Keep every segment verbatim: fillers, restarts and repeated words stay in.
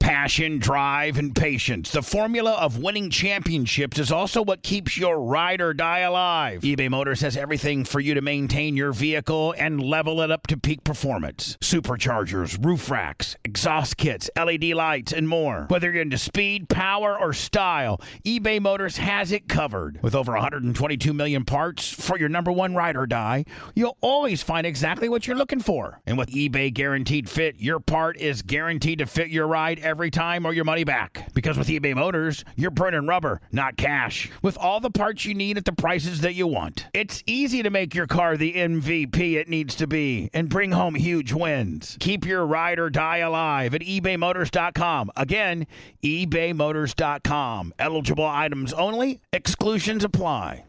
Passion, drive, and patience. The formula of winning championships is also what keeps your ride or die alive. eBay Motors has everything for you to maintain your vehicle and level it up to peak performance. Superchargers, roof racks, exhaust kits, L E D lights, and more. Whether you're into speed, power, or style, eBay Motors has it covered. With over one hundred twenty-two million parts for your number one ride or die, you'll always find exactly what you're looking for. And with eBay Guaranteed Fit, your part is guaranteed to fit your ride every time or your money back. Because with eBay Motors, you're burning rubber, not cash. With all the parts you need at the prices that you want. It's easy to make your car the M V P it needs to be and bring home huge wins. Keep your ride or die alive at ebay motors dot com. Again, ebay motors dot com. Eligible items only. Exclusions apply.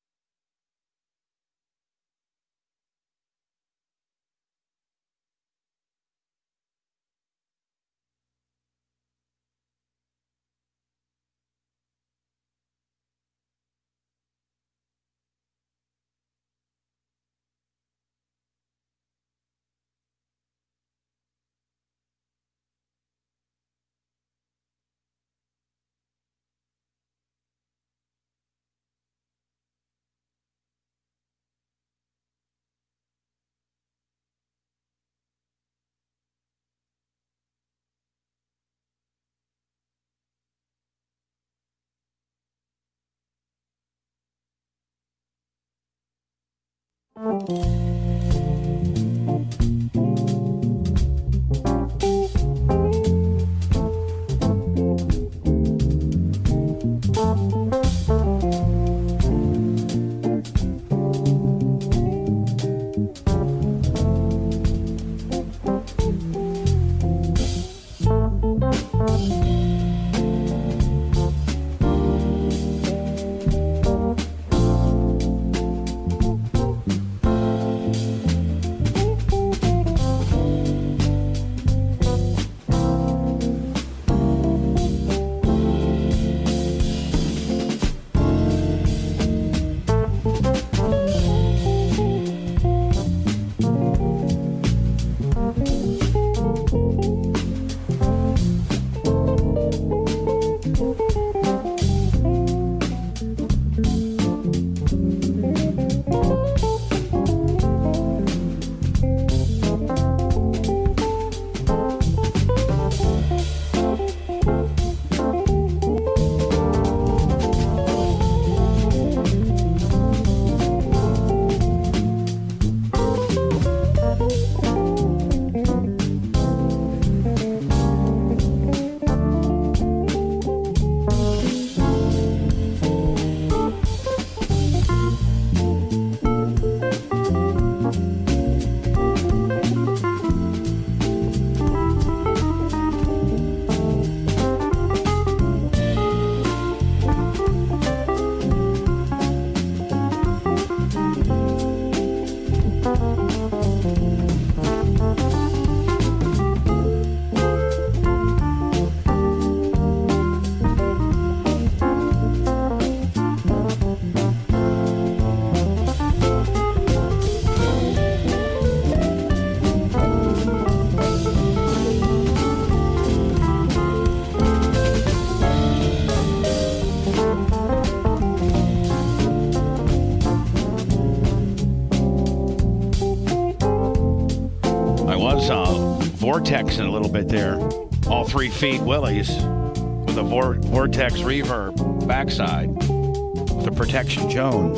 Vortexing a little bit there. All three feet Willys with a vor- Vortex reverb backside with a Protection Jones.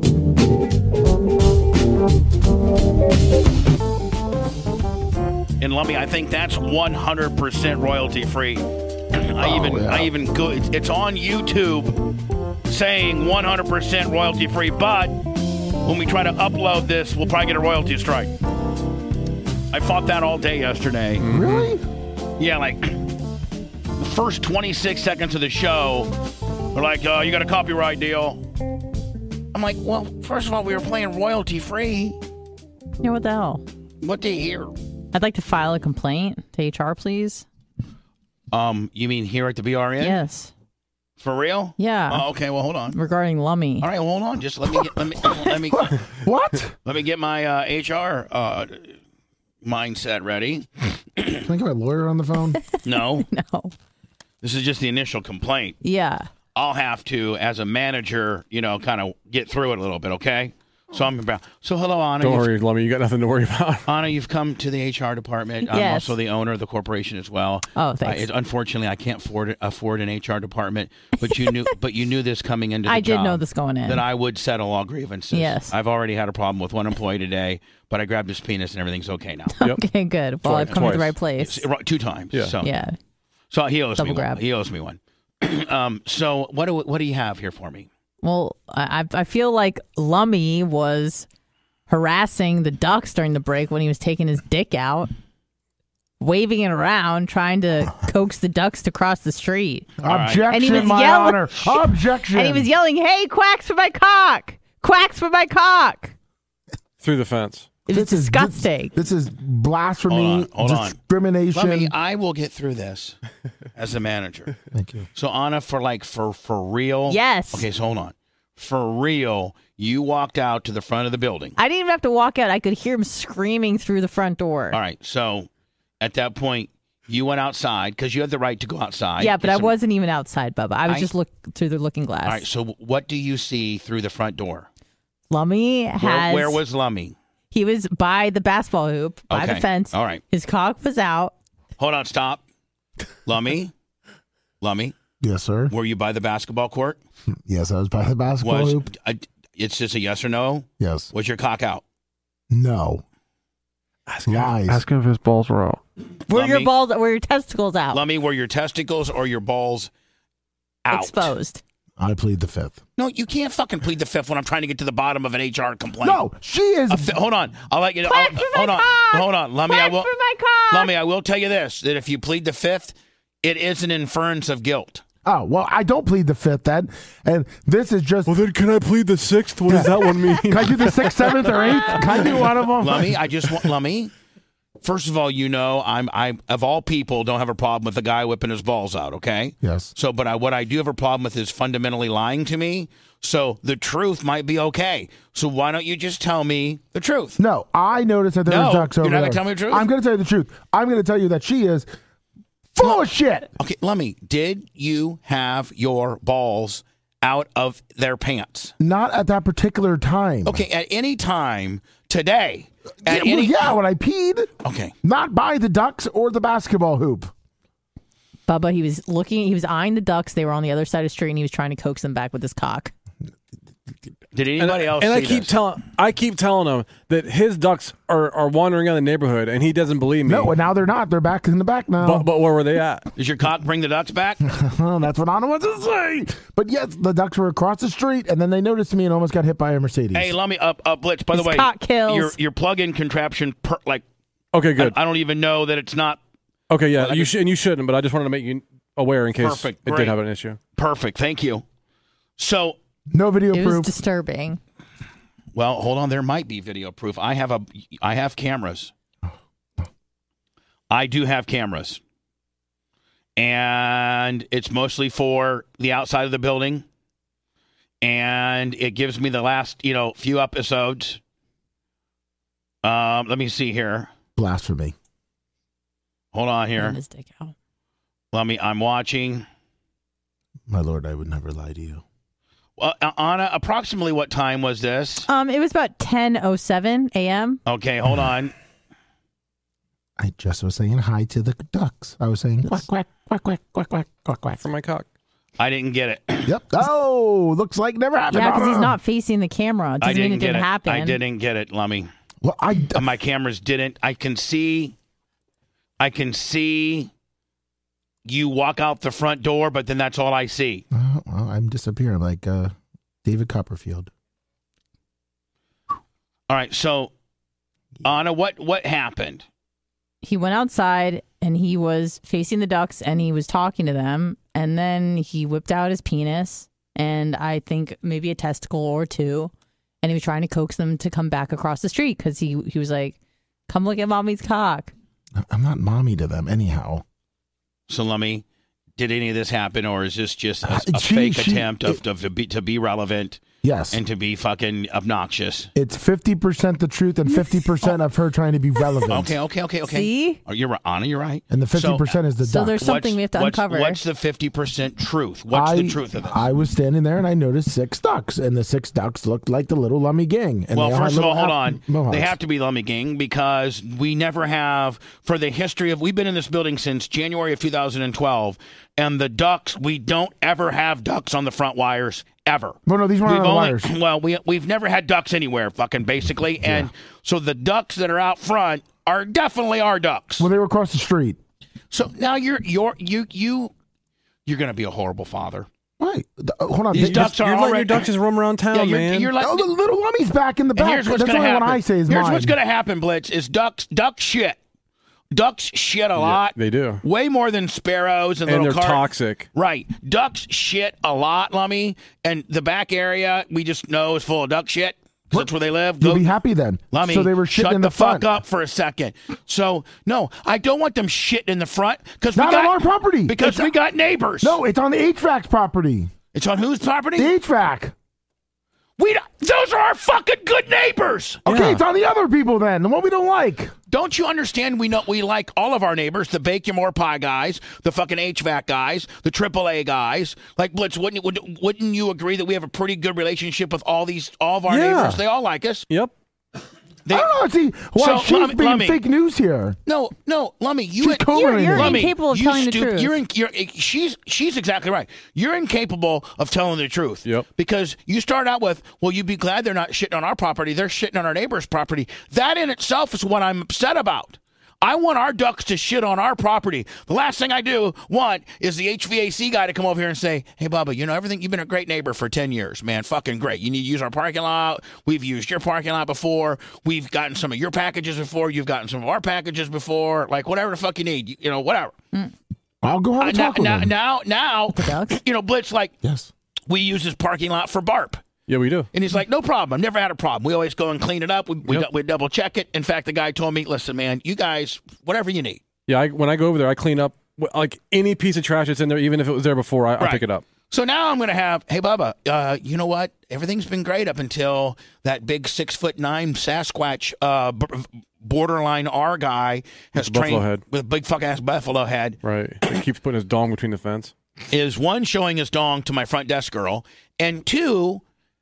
And Lummy, I think that's one hundred percent royalty free. I Oh, even, yeah. I even go. It's, it's on YouTube saying one hundred percent royalty free. But when we try to upload this, we'll probably get a royalty strike. I fought that all day yesterday. Really? Yeah, like the first twenty-six seconds of the show, they're like, uh, you got a copyright deal. I'm like, well, first of all, we were playing royalty free. Yeah, what the hell? What do you hear? I'd like to file a complaint to H R, please. Um, you mean here at the B R N? Yes. For real? Yeah. Oh, okay, well, hold on. Regarding Lummy. All right, well, hold on. Just let me get, let me let me What? let me get my uh, H R uh, mindset ready. Can I get my lawyer on the phone? No. No. This is just the initial complaint. Yeah. I'll have to, as a manager, you know, kind of get through it a little bit, okay? So I'm about. So hello, Anna. Don't You've- worry, Lummy. You got nothing to worry about. Anna, you've come to the H R department. I'm Yes. also the owner of the corporation as well. Oh, thanks. Uh, it, unfortunately, I can't afford afford an H R department, but you knew, but you knew this coming into the I did job, know this going in. that I would settle all grievances. Yes. I've already had a problem with one employee today, but I grabbed his penis and everything's okay now. Yep. Okay, good. Well, Twice. I've come to the Twice. right place. Two times. Yeah. So, Yeah. so he owes Double me grab. one. He owes me one. um. So what do what do you have here for me? Well, I I feel like Lummy was harassing the Ducks during the break when he was taking his dick out, waving it around, trying to coax the Ducks to cross the street. right. Objection, And he was my yelling- honor. Objection. And he was yelling, "Hey, quacks for my cock! Quacks for my cock!" Through the fence. It was This is- disgusting. This is blasphemy, Hold on, hold on. discrimination. Let me. I will get through this as a manager. Thank you. So Anna, for like for for real. Yes. Okay, so hold on. For real, you walked out to the front of the building. I didn't even have to walk out. I could hear him screaming through the front door. All right. So at that point, you went outside because you had the right to go outside. Yeah, but Get I some- wasn't even outside, Bubba. I was I- just look through the looking glass. All right. So what do you see through the front door? Lummy Where, has. where was Lummy? He was by the basketball hoop, by Okay. the fence. All right. His cock was out. Hold on. Stop. Lummy. Lummy. Yes, sir. Were you by the basketball court? Yes, I was by the basketball Was hoop. uh, it's just a yes or no? Yes. Was your cock out? No. Lies. Ask him if his balls were out. Were your Lummy? balls? Were your testicles out? Lummy, were your testicles or your balls out? Exposed. I plead the fifth. No, you can't fucking plead the fifth when I'm trying to get to the bottom of an H R complaint. No, she is. A fi- hold on. I'll let you. Quack I'll, for my hold on. cock! Hold on. Lummy, I Quack will. for my cock! Lummy, I will tell you this: that if you plead the fifth, it is an inference of guilt. Oh, well, I don't plead the fifth then. And this is just. Well, then can I plead the sixth? What does that one mean? Can I do the sixth, seventh, or eighth? Can I do one of them? Lummy, I just want Lummy. First of all, you know, I'm I of all people don't have a problem with the guy whipping his balls out. Okay. Yes. So, but I, what I do have a problem with is fundamentally lying to me. So the truth might be okay. So why don't you just tell me the truth? No, I noticed that there No, was ducks you're over not there. gonna tell me the truth? I'm going to tell you the truth. I'm going to tell you that she is full of shit. Okay, Lummy, did you have your balls out of their pants? Not at that particular time. Okay, at any time today. At Yeah, well, any yeah, when I peed. Okay. Not by the ducks or the basketball hoop. Bubba, he was looking. He was eyeing the Ducks. They were on the other side of the street, and he was trying to coax them back with his cock. Did And, anybody else and I see keep this? telling, I keep telling him that his ducks are, are wandering around the neighborhood, and he doesn't believe me. No, and now they're not. They're back in the back now. but, but where were they at? Does your cock bring the ducks back? Oh, that's what Anna wants to say. But yes, the ducks were across the street, and then they noticed me and almost got hit by a Mercedes. Hey, Lummy, up, up, Blitz. By His the way, cock kills. your your plug-in contraption, per, like Okay, I, good. I don't even know that it's not Okay, yeah, Well, I you just- should, and you shouldn't, but I just wanted to make you aware in case Perfect, it great. did have an issue. perfect. Thank you. So, No video It was proof. disturbing. well, hold on. There might be video proof. I have a, I have cameras. I do have cameras, and it's mostly for the outside of the building, and it gives me the last, you know, few episodes. Um, let me see here. Blasphemy. Hold on here. And his dick out. Let me. I'm watching. My lord, I would never lie to you. Well, uh, Anna, approximately what time was this? Um, it was about ten oh seven a.m. Okay, hold on. I just was saying hi to the ducks. I was saying quack, quack, quack, quack, quack, quack, quack, quack. For my cock. I didn't get it. Yep. Oh, looks like never happened. Yeah, because he's Anna. not facing the camera. It I doesn't mean didn't it get didn't it. happen. I didn't get it, Lummy. Well, I. Uh, My cameras didn't. I can see. I can see. You walk out the front door, but then that's all I see. Uh, well, I'm disappearing like uh, David Copperfield. All right, so Anna, what what happened? He went outside and he was facing the Ducks and he was talking to them. And then he whipped out his penis and I think maybe a testicle or two. And he was trying to coax them to come back across the street because he, he was like, come look at mommy's cock. I'm not mommy to them anyhow. So, Lummy, did any of this happen, or is this just a, Uh, a she- fake she- attempt of, it- of to be to be relevant Yes. and to be fucking obnoxious. It's fifty percent the truth and fifty percent of her trying to be relevant. Okay, okay, okay, okay. See? Oh, you're right, Anna. You're right. And the fifty percent so, is the So duck. there's something we have to what's, uncover. What's the fifty percent truth? What's I, the truth of this? I was standing there and I noticed six ducks, and the six ducks looked like the little Lummy Gang. And well, they all had first of all, little hold half on. mohawks. They have to be Lummy Gang because we never have, for the history of, we've been in this building since January of two thousand twelve, and the ducks, we don't ever have ducks on the front wires, ever. Well, no, these weren't We've on the only, wires. well, we, we've never had ducks anywhere, fucking basically, and so the ducks that are out front are definitely our ducks. Well, they were across the street. So now you're, you're, you, you, you're going to be a horrible father. Right. The- uh, hold on. These They- ducks are You're letting your already, ducks just roam around town, yeah, you're, man. you're letting, Oh, the little Lummy's back in the And back. here's what's That's going to only happen. what I say is here's mine. what's going to happen, Blitz, is ducks duck shit. Ducks shit a lot. they do. Way more than sparrows and, And little they're car- toxic. Right. Ducks shit a lot, Lummy. And the back area, we just know is full of duck shit. 'Cause that's where they live. You'll Go- be happy then. Lummy, so they were shitting shut in the, the, fuck front. up for a second. So, no, I don't want them shitting in the front. Cause we Not got, on our property. Because It's- we got neighbors. No, it's on the H V A C property. It's on whose property? The H V A C. we don't, those are our fucking good neighbors. Okay, Yeah. it's on the other people then. The one we don't like. Don't you understand? We know we like all of our neighbors, the Bake Your More Pie guys, the fucking H V A C guys, the triple A guys. Like Blitz, wouldn't would, wouldn't you agree that we have a pretty good relationship with all these all of our Yeah. neighbors? They all like us. Yep. They, I don't know. See why So, she's Lummy- being Lummy. fake news here. no, no, Lummy, you She's and- covering You're- you're it. Lummy, incapable of you telling the stup- truth. You're, in, you're she's she's exactly right. You're incapable of telling the truth. Yep. Because you start out with, well, you'd be glad they're not shitting on our property. They're shitting on our neighbor's property. That in itself is what I'm upset about. I want our ducks to shit on our property. The last thing I do want is the H V A C guy to come over here and say, hey, Bubba, you know everything? You've been a great neighbor for ten years, man. Fucking great. You need to use our parking lot. We've used your parking lot before. We've gotten some of your packages before. You've gotten some of our packages before. Like, whatever the fuck you need. You, you know, whatever. I'll go have a Uh, now, talk with now, him. now, now, ducks? you know, Blitz, like, Yes. we use this parking lot for BARP. Yeah, we do. And he's like, no problem. I've never had a problem. We always go and clean it up. We, we, Yep. we double check it. In fact, the guy told me, listen, man, you guys, whatever you need. Yeah, I, when I go over there, I clean up wh- like any piece of trash that's in there, even if it was there before. I, I Right. pick it up. So now I'm going to have, hey, Bubba, uh, you know what? Everything's been great up until that big six foot nine Sasquatch uh, b- borderline R guy has With the buffalo trained head. with a big fuck ass buffalo head. Right. He keeps putting his dong between the fence. Is one showing his dong to my front desk girl, and two,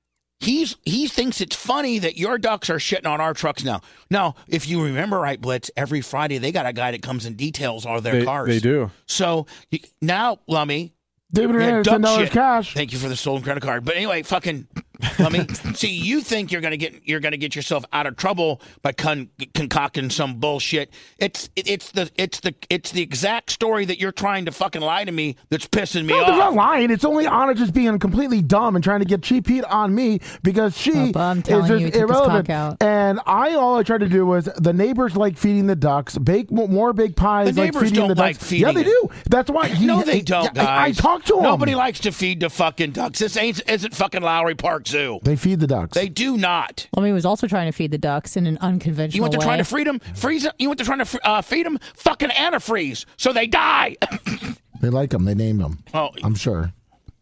he's he thinks it's funny that your ducks are shitting on our trucks now. Now, if you remember right, Blitz, every Friday they got a guy that comes and details all their They, cars. they do. So you, now, Lummy, David yeah, Hernandez, duck ten dollars shit. cash. Thank you for the stolen credit card. But anyway, fucking let me see. You think you're gonna get you're gonna get yourself out of trouble by con- concocting some bullshit? It's it, it's the it's the it's the exact story that you're trying to fucking lie to me that's pissing me No, they're not off. lying. It's only Anna just being completely dumb and trying to get cheap heat on me because she Papa, I'm telling is just you, he took his irrelevant. cock out. And I all I tried to do was the neighbors like feeding the ducks, bake mo- more big pies. The like neighbors feeding don't the like ducks. feeding Yeah, they it. do. That's why. He, No, they he- don't, I, I guys. talked to them. Nobody likes to feed the fucking ducks. This ain't isn't fucking Lowry Park Zoo. They feed the ducks. They do not. Lummy was also trying to feed the ducks in an unconventional You want to way. try to feed them, freeze them. You want to try to uh, feed them, fucking antifreeze, so they die. They like them. They named them. Oh, I'm sure.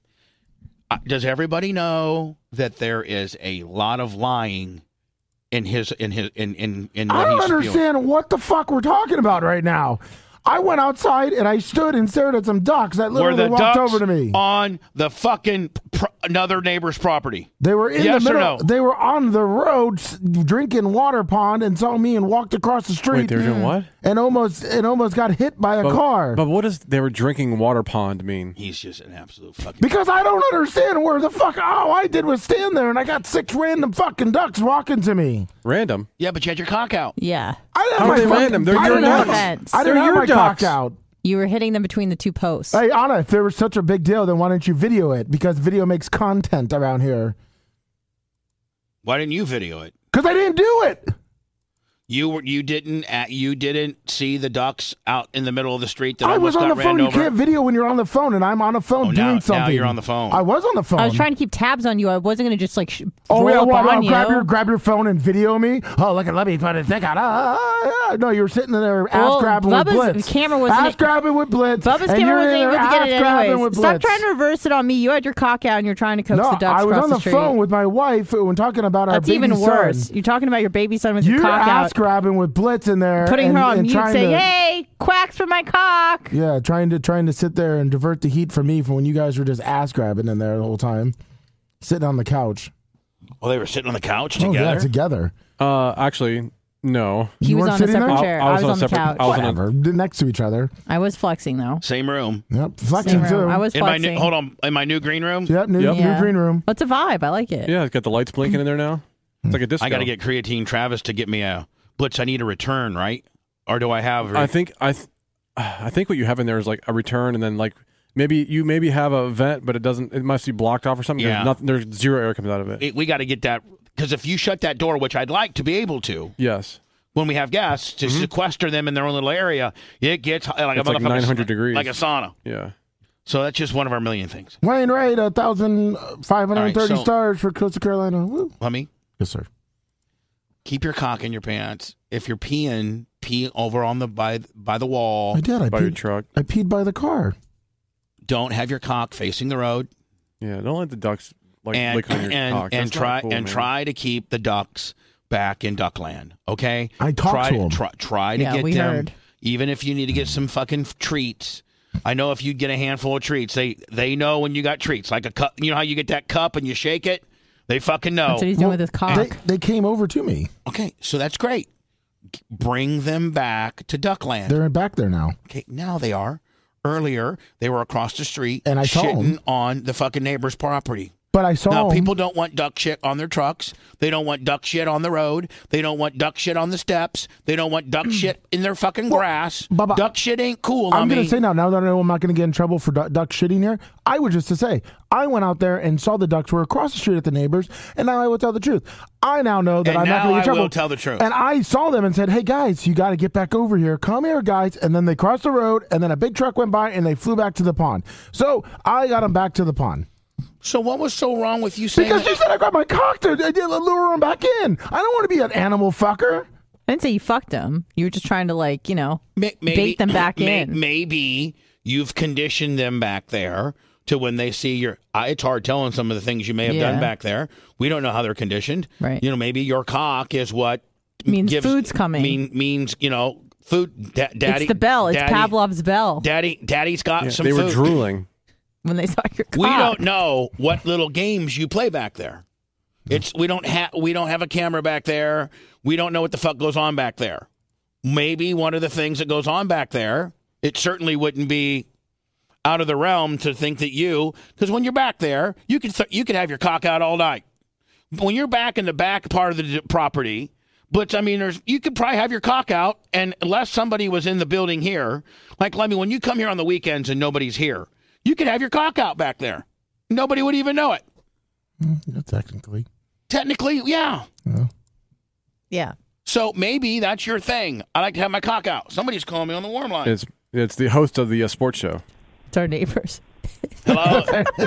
Uh, does everybody know that there is a lot of lying in his in his in in, in what I don't he's spewing? understand what the fuck we're talking about right now. I went outside and I stood and stared at some ducks that Were literally the walked ducks over to me. on the fucking pr- another neighbor's property? They were in Yes the or middle. no? They were on the road s- drinking water pond and saw me and walked across the street. Wait, they were doing what? And almost and almost got hit by a But, car. but what does they were drinking water pond mean? He's just an absolute fucking. because I don't understand where the fuck. All I did was stand there and I got six random fucking ducks walking to me. Random. Yeah, but you had your cock out. Yeah. I didn't How have are they my fucking- random? They're I your didn't have ducks. my- I didn't They're have your my cock ducks. out. You were hitting them between the two posts. Hey Anna, if there was such a big deal, then why don't you video it? Because video makes content around here. Why didn't you video it? Because I didn't do it. You were you didn't uh, you didn't see the ducks out in the middle of the street that I was almost on got the phone. ran You over? can't video when you're on the phone, and I'm on the phone Oh, doing now- now something. you're on the phone. I was on the phone. I was trying to keep tabs on you. I wasn't going to just like sh- Oh roll yeah, up well, on well, you. grab your grab your phone and video me. Oh, look at let me put a thing out. Ah, ah, ah. No, you were sitting there ass Well, grabbing Bubba's with Blitz. camera wasn't- ass grabbing with Blitz. Bubba's and camera you're wasn't in able there to get it ass grabbing anyways. with Stop Blitz. trying to reverse it on me. You had your cock out and you're trying to coax No, the ducks I was across on the, street. phone with my wife when talking about our That's baby even son. worse. You're talking about your baby son with your You're cock ass out, grabbing with Blitz in there, putting and, her on and mute, trying saying, to, "Hey, quacks for my cock." Yeah, trying to trying to sit there and divert the heat from me from when you guys were just ass grabbing in there the whole time, sitting on the couch. Well, they were sitting on the couch Oh together. yeah, together. Uh, actually, no. He You was weren't on a sitting separate there? chair. I- I was on a on the separate- couch. I was on a- Whatever, next to each other. I was flexing though. Same room. Yep, flexing Same too. room. I was In my flexing. new, hold on, in my new green room. Yep, new, Yep. new Yeah. green room. That's a vibe. I like it. Yeah, it's got the lights blinking in there now. It's like a disco. I got to get Creatine Travis to get me a Blitz. I need a return, right? Or do I have? I think I, th- I think what you have in there is like a return, and then like maybe you maybe have a vent, but it doesn't. It must be blocked off or something. Yeah. There's nothing. There's zero air comes out of it. it, we got to get that because if you shut that door, which I'd like to be able to, Yes. when we have guests to sequester them in their own little area, it gets like a It's like motherfucker- nine hundred degrees. like a sauna. Yeah. So that's just one of our million things. Wayne Wright, a thousand five hundred and thirty All right, so- stars for Coastal Carolina. Woo. Let me Yes, sir. keep your cock in your pants. If you're peeing, pee over on the by by the wall. I did. I By your peed, truck. I peed by the car. Don't have your cock facing the road. Yeah. Don't let the ducks like and lick on your and, cock. and That's not try cool, and man. try to keep the ducks back in Duckland. Okay, I talked try, to 'em. Try, try to Yeah, get we them. heard. Even if you need to get some fucking treats. I know if you get a handful of treats, they they know when you got treats. Like a cup, you know how you get that cup and you shake it. They fucking know. That's what he's doing with his cock. They, they came over to me. Okay, so that's great. Bring them back to Duckland. They're back there now. Okay, now they are. Earlier, they were across the street And I saw shitting 'em. on the fucking neighbor's property. But I saw Now, 'em. people don't want duck shit on their trucks. They don't want duck shit on the road. They don't want duck shit on the steps. They don't want duck shit in their fucking grass. Bubba, duck shit ain't cool. I'm I going mean, to say now, now that I know I'm not going to get in trouble for duck, duck shitting here, I would just to say, I went out there and saw the ducks were across the street at the neighbors, and now I will tell the truth. I now know that And I'm not now going to get in I trouble. will tell the truth. And I saw them and said, hey, guys, you got to get back over here. Come here, guys. And then they crossed the road, and then a big truck went by, and they flew back to the pond. So I got them back to the pond. so what was so wrong with you saying Because that? you said I grabbed my cock to I did lure them back in. I don't want to be an animal fucker. I didn't say you fucked them. You were just trying to like, you know, May- maybe, bait them back may- in. Maybe you've conditioned them back there to when they see your. I, it's hard telling some of the things you may have Yeah. done back there. We don't know how they're conditioned. Right. You know, maybe your cock is what Means gives, food's coming. Mean, means you know food. Da- daddy, it's the bell. It's daddy, Pavlov's bell. Daddy, daddy's got Yeah, some. they were food. drooling. When they saw your cock. We don't know what little games you play back there. It's we don't have we don't have a camera back there. We don't know what the fuck goes on back there. Maybe one of the things that goes on back there, it certainly wouldn't be out of the realm to think that you, because when you're back there, you can th- you can have your cock out all night. When you're back in the back part of the d- property, but I mean, there's you could probably have your cock out, and unless somebody was in the building here, like let me when you come here on the weekends and nobody's here, you could have your cock out back there. Nobody would even know it. Yeah, technically. Technically, yeah. Yeah. So maybe that's your thing. I like to have my cock out. Somebody's calling me on the warm line. It's it's the host of the uh, sports show. It's our neighbors. Hello.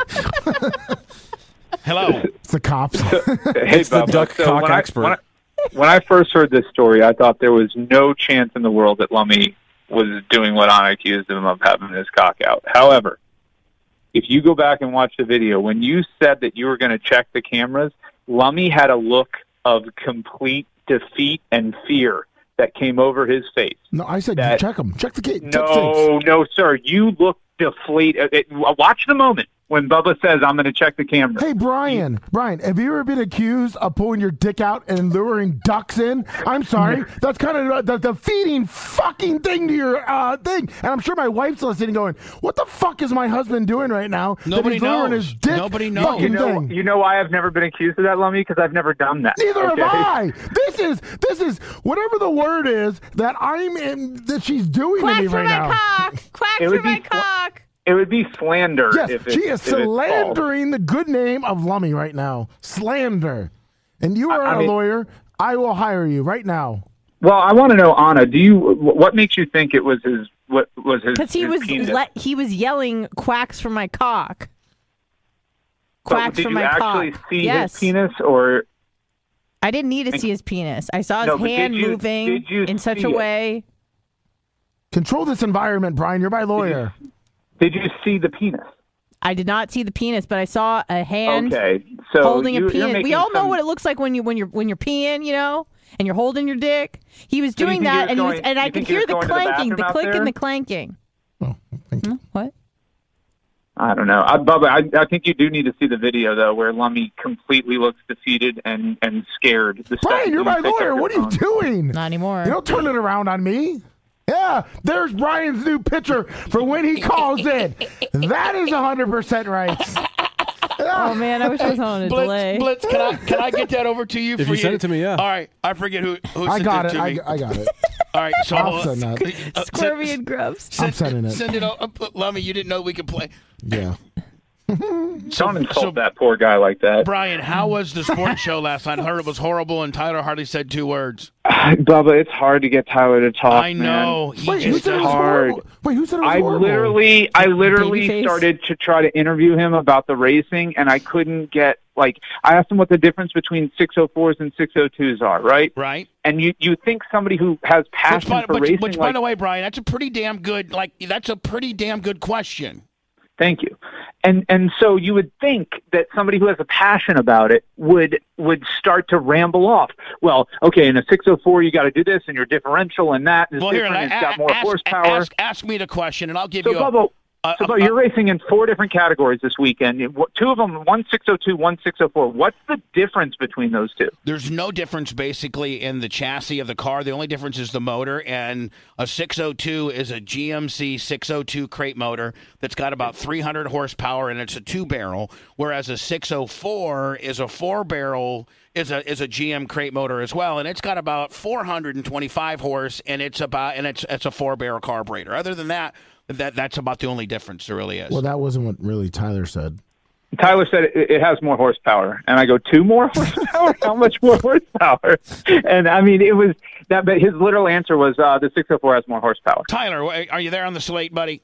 Hello. It's the cops. Hey, It's the Bubba. duck So cock when I- expert. when I, when I first heard this story, I thought there was no chance in the world that Lummy was doing what I accused him of having his cock out. However, if you go back and watch the video, when you said that you were going to check the cameras, Lummy had a look of complete defeat and fear that came over his face. No, I said That- check them. Check the gate. No, no, sir. You look deflated. Watch the moment when Bubba says, I'm going to check the camera. Hey, Brian, Brian, have you ever been accused of pulling your dick out and luring ducks in? I'm sorry. That's kind of the, the feeding fucking thing to your uh, thing. And I'm sure my wife's listening going, what the fuck is my husband doing right now? that Nobody he's luring knows. his dick Nobody knows. fucking You know, thing? you know why I've never been accused of that, Lummy? Because I've never done that. Neither okay? have I. This is this is whatever the word is that I'm in that she's doing Quack to me for right my now. cock. Quack It for would my be fl- cock. It would be slander. Yes, if it, she is if it's false. slandering the good name of Lummy right now. Slander. And you are I- I a mean- lawyer. I will hire you right now. Well, I want to know, Anna. Do you? What makes you think it was his? What was his? Because he his was penis? let, he was yelling quacks from my cock. But Quacks did from you my actually cock. see Yes. his penis, or I didn't need to see his penis. I saw his No, but hand did you- moving did you in such see a it? way. Control this environment, Brian. You're my lawyer. did you see the penis? I did not see the penis, but I saw a hand Okay, so holding you, a you're penis. We making all know some- what it looks like when you when you're when you're peeing, you know, and you're holding your dick. He was So you doing think he that, was and he was, going- and I you could think he hear was the going to the clanking, the bathroom out click there? and the clanking. Oh, thank you. Hmm? What? I don't know, I, Bubba. I, I think you do need to see the video though, where Lummy completely looks defeated and and scared. The Brian, second you're you my pick up lawyer. your What are you phone. doing? Not anymore. You don't turn it around on me. Yeah, there's Brian's new picture for when he calls in. That is one hundred percent right. Oh man, I wish I was on a Blitz, delay. Blitz, can I can I get that over to you? If for you send it to me, yeah. All right, I forget who who I sent got it it. to I, me. I got it. All right, so I'll hold on. send that. Uh, Squirmy send- and Grubs. Send, I'm sending it. Send it. Up, Lummy, you didn't know we could play. Yeah. Don't insult so- that poor guy like that, Brian, how was the sports show last night? I heard it was horrible, and Tyler hardly said two words. Bubba. It's hard to get Tyler to talk. I know. He Wait, who just said it was doesn't- hard. horrible? Wait, who said it was I horrible? literally, I literally Babyface? started to try to interview him about the racing, and I couldn't get like. I asked him what the difference between six oh fours and six oh twos are, right? Right. And you you think somebody who has Which, passion by, for which, racing, which by like, the way, Brian, that's a pretty damn good. Like, that's a pretty damn good question. thank you. And and so you would think that somebody who has a passion about it would would start to ramble off. Well, okay, in a six oh four you got to do this, and your differential and that is Well, here, different. a- It's got more ask, horsepower. Ask, ask me the question, and I'll give so you. A, Bubba, a- so a- Bubba, you're racing in four different categories this weekend. You- Two of them, one six oh two, one six oh four. What's the difference between those two? There's no difference basically in the chassis of the car. The only difference is the motor, and a six oh two is a G M C six oh two crate motor that's got about three hundred horsepower, and it's a two-barrel, whereas a six oh four is a four-barrel, is a is a G M crate motor as well, and it's got about four hundred twenty-five horse, and it's about and it's it's a four-barrel carburetor. Other than that, that that's about the only difference there really is. Well, that wasn't what really Tyler said. Tyler said it, it has more horsepower, and I go, two more horsepower? How much more horsepower? And I mean, it was that. But his literal answer was uh, the six oh four has more horsepower. Tyler, are you there on the slate, buddy?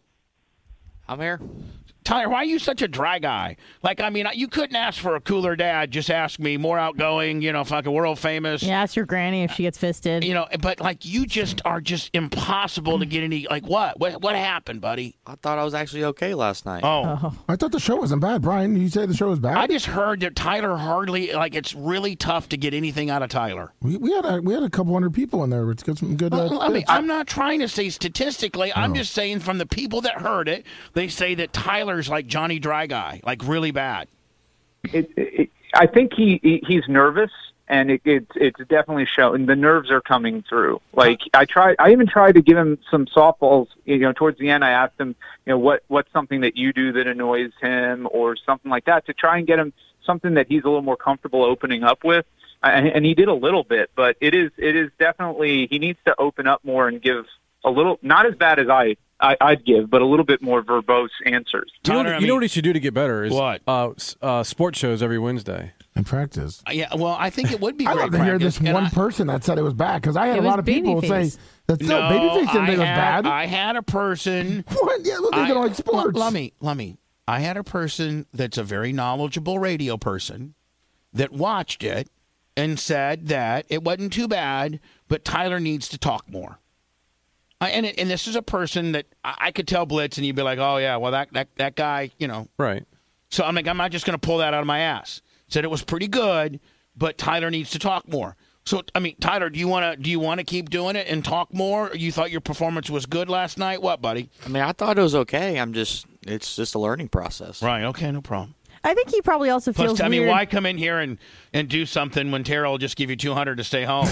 I'm here. Tyler, why are you such a dry guy? Like, I mean, you couldn't ask for a cooler dad. Just ask me, more outgoing, you know, fucking world famous. Yeah, ask your granny if she gets fisted. You know, but like, you just are just impossible to get any. Like, what? What? What happened, buddy? I thought I was actually okay last night. Oh, Oh. I thought the show wasn't bad, Brian. You say the show was bad? I just heard that Tyler hardly like. It's really tough to get anything out of Tyler. we, we had a we had a couple hundred people in there. Let's get some good. Uh, Well, I mean, bits. I'm not trying to say statistically. I'm Oh. just saying from the people that heard it, they say that Tyler's like Johnny Dry Guy, like really bad. It, it, I think he, he he's nervous, and it, it's it's definitely showing. The nerves are coming through. Like I tried, I even tried to give him some softballs. You know, towards the end, I asked him, you know, what what's something that you do that annoys him, or something like that, to try and get him something that he's a little more comfortable opening up with. And, and he did a little bit, but it is it is definitely he needs to open up more and give a little, not as bad as I. I, I'd give, but a little bit more verbose answers. You know, Tyler, I you know mean- what he should do to get better is What? Uh, s- uh, sports shows every Wednesday. in practice. Yeah, well, I think it would be I great love to hear practice, this and one I- person that said it was bad because I had It a was lot of people Babyface. say that still No, Babyface didn't I think it was had, bad. I had a person. What? Yeah, look, they I- don't like sports. Let me, let me. I had a person that's a very knowledgeable radio person that watched it and said that it wasn't too bad, but Tyler needs to talk more. I, and it, and this is a person that I, I could tell Blitz, and you'd be like, oh yeah, well that that that guy, you know. Right. So I'm like, I'm not just going to pull that out of my ass. Said it was pretty good, but Tyler needs to talk more. So I mean, Tyler, do you want to do you want to keep doing it and talk more? Or you thought your performance was good last night? What, buddy? I mean, I thought it was okay. I'm just, it's just a learning process. Right. Okay. No problem. I think he probably also feels Plus, I mean, weird. why come in here and, and do something when Tara will just give you two hundred to stay home?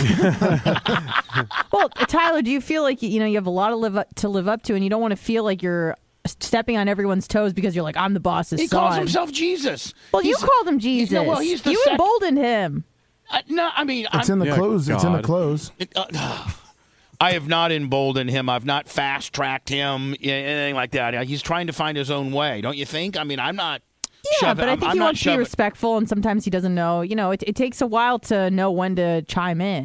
Well, Tyler, do you feel like you know you have a lot to live up, to live up to, and you don't want to feel like you're stepping on everyone's toes because you're like, I'm the boss's He son? calls himself Jesus. Well, you He's- called him Jesus. no, well, he's the you sec- emboldened him. Uh, no, I mean, It's I'm, in the Yeah, clothes. It's in the God. clothes. it, uh, I have not emboldened him. I've not fast tracked him, anything like that. He's trying to find his own way, don't you think? I mean, I'm not. Yeah, shoving- but I I'm- think I'm he not wants to be shoving- respectful, and sometimes he doesn't know. You know, it, it takes a while to know when to chime in.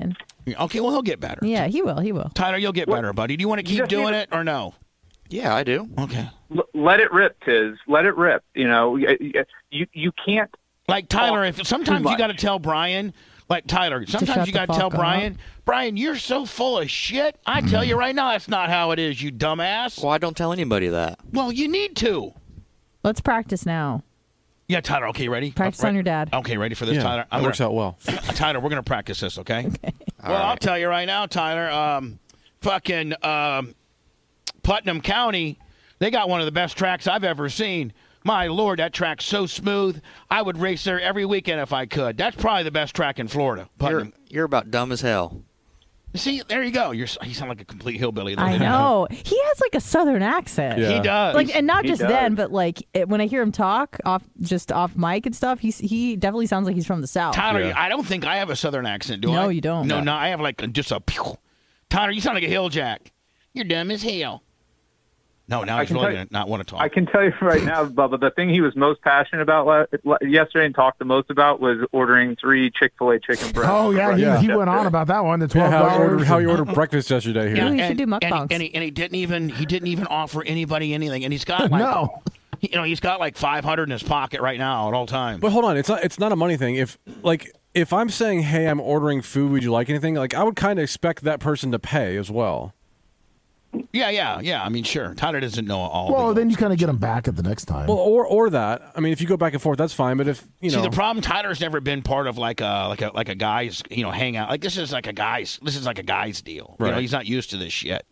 Okay, well, he'll get better. Yeah, he will. He will. Tyler, you'll get better, buddy. Do you want to keep just doing need to- it or no? Yeah, I do. Okay. L- let it rip, Tiz. Let it rip. You know, y- y- you you can't. Like Tyler, if sometimes you much. got to tell Brian, like Tyler, shut sometimes you the got to tell fuck Brian, Brian, you're so full of shit. I tell you right now, that's not how it is, you dumbass. Well, I don't tell anybody that. Well, you need to. Let's practice now. Yeah, Tyler. Okay, ready? Practice Uh, on your dad. Okay, ready for this, Yeah, Tyler? that works gonna, out well. Tyler, we're gonna practice this, okay? Okay. Well, I'll tell you right now, Tyler. Um, fucking um, Putnam County, they got one of the best tracks I've ever seen. My Lord, that track's so smooth. I would race there every weekend if I could. That's probably the best track in Florida. You're, Putnam. you're about dumb as hell. See, there you go. You're you sound like a complete hillbilly. I know. He has like a southern accent. Yeah. He does. Like, and not He just does. then, but like it, when I hear him talk off, just off mic and stuff, he's he definitely sounds like he's from the South. Tyler, Yeah. I don't think I have a southern accent, do I? No, you don't. No, No. no, I have like a, just a. Pew. Tyler, you sound like a hill jack. You're dumb as hell. No, now I he's can really tell you- gonna not want to talk. I can tell you right now, Bubba, the thing he was most passionate about la- la- yesterday and talked the most about was ordering three Chick-fil-A chicken breasts. Oh yeah, he, Yeah. he went on about that one. The Yeah, twelve how, he dollars. ordered, how he ordered breakfast yesterday here. Yeah. we and, should do and, he, mukbangs. and, he, and he didn't even he didn't even offer anybody anything, and he's got like No. you know he's got like five hundred in his pocket right now at all times. But hold on, it's not it's not a money thing. If like if I'm saying, hey, I'm ordering food, would you like anything? Like I would kind of expect that person to pay as well. Yeah, yeah, yeah. I mean, sure. Tyler doesn't know all. Well, the then you kind of get him back at the next time. Well, or or that. I mean, if you go back and forth, that's fine. But if you See, know, the problem, Tyler's never been part of like a like a like a guy's you know hangout. Like this is like a guy's this is like a guy's deal. You know, Right. he's not used to this shit.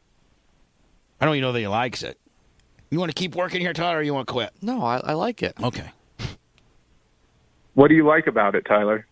I don't even know that he likes it. You want to keep working here, Tyler, or you want to quit? No, I, I like it. Okay. What do you like about it, Tyler?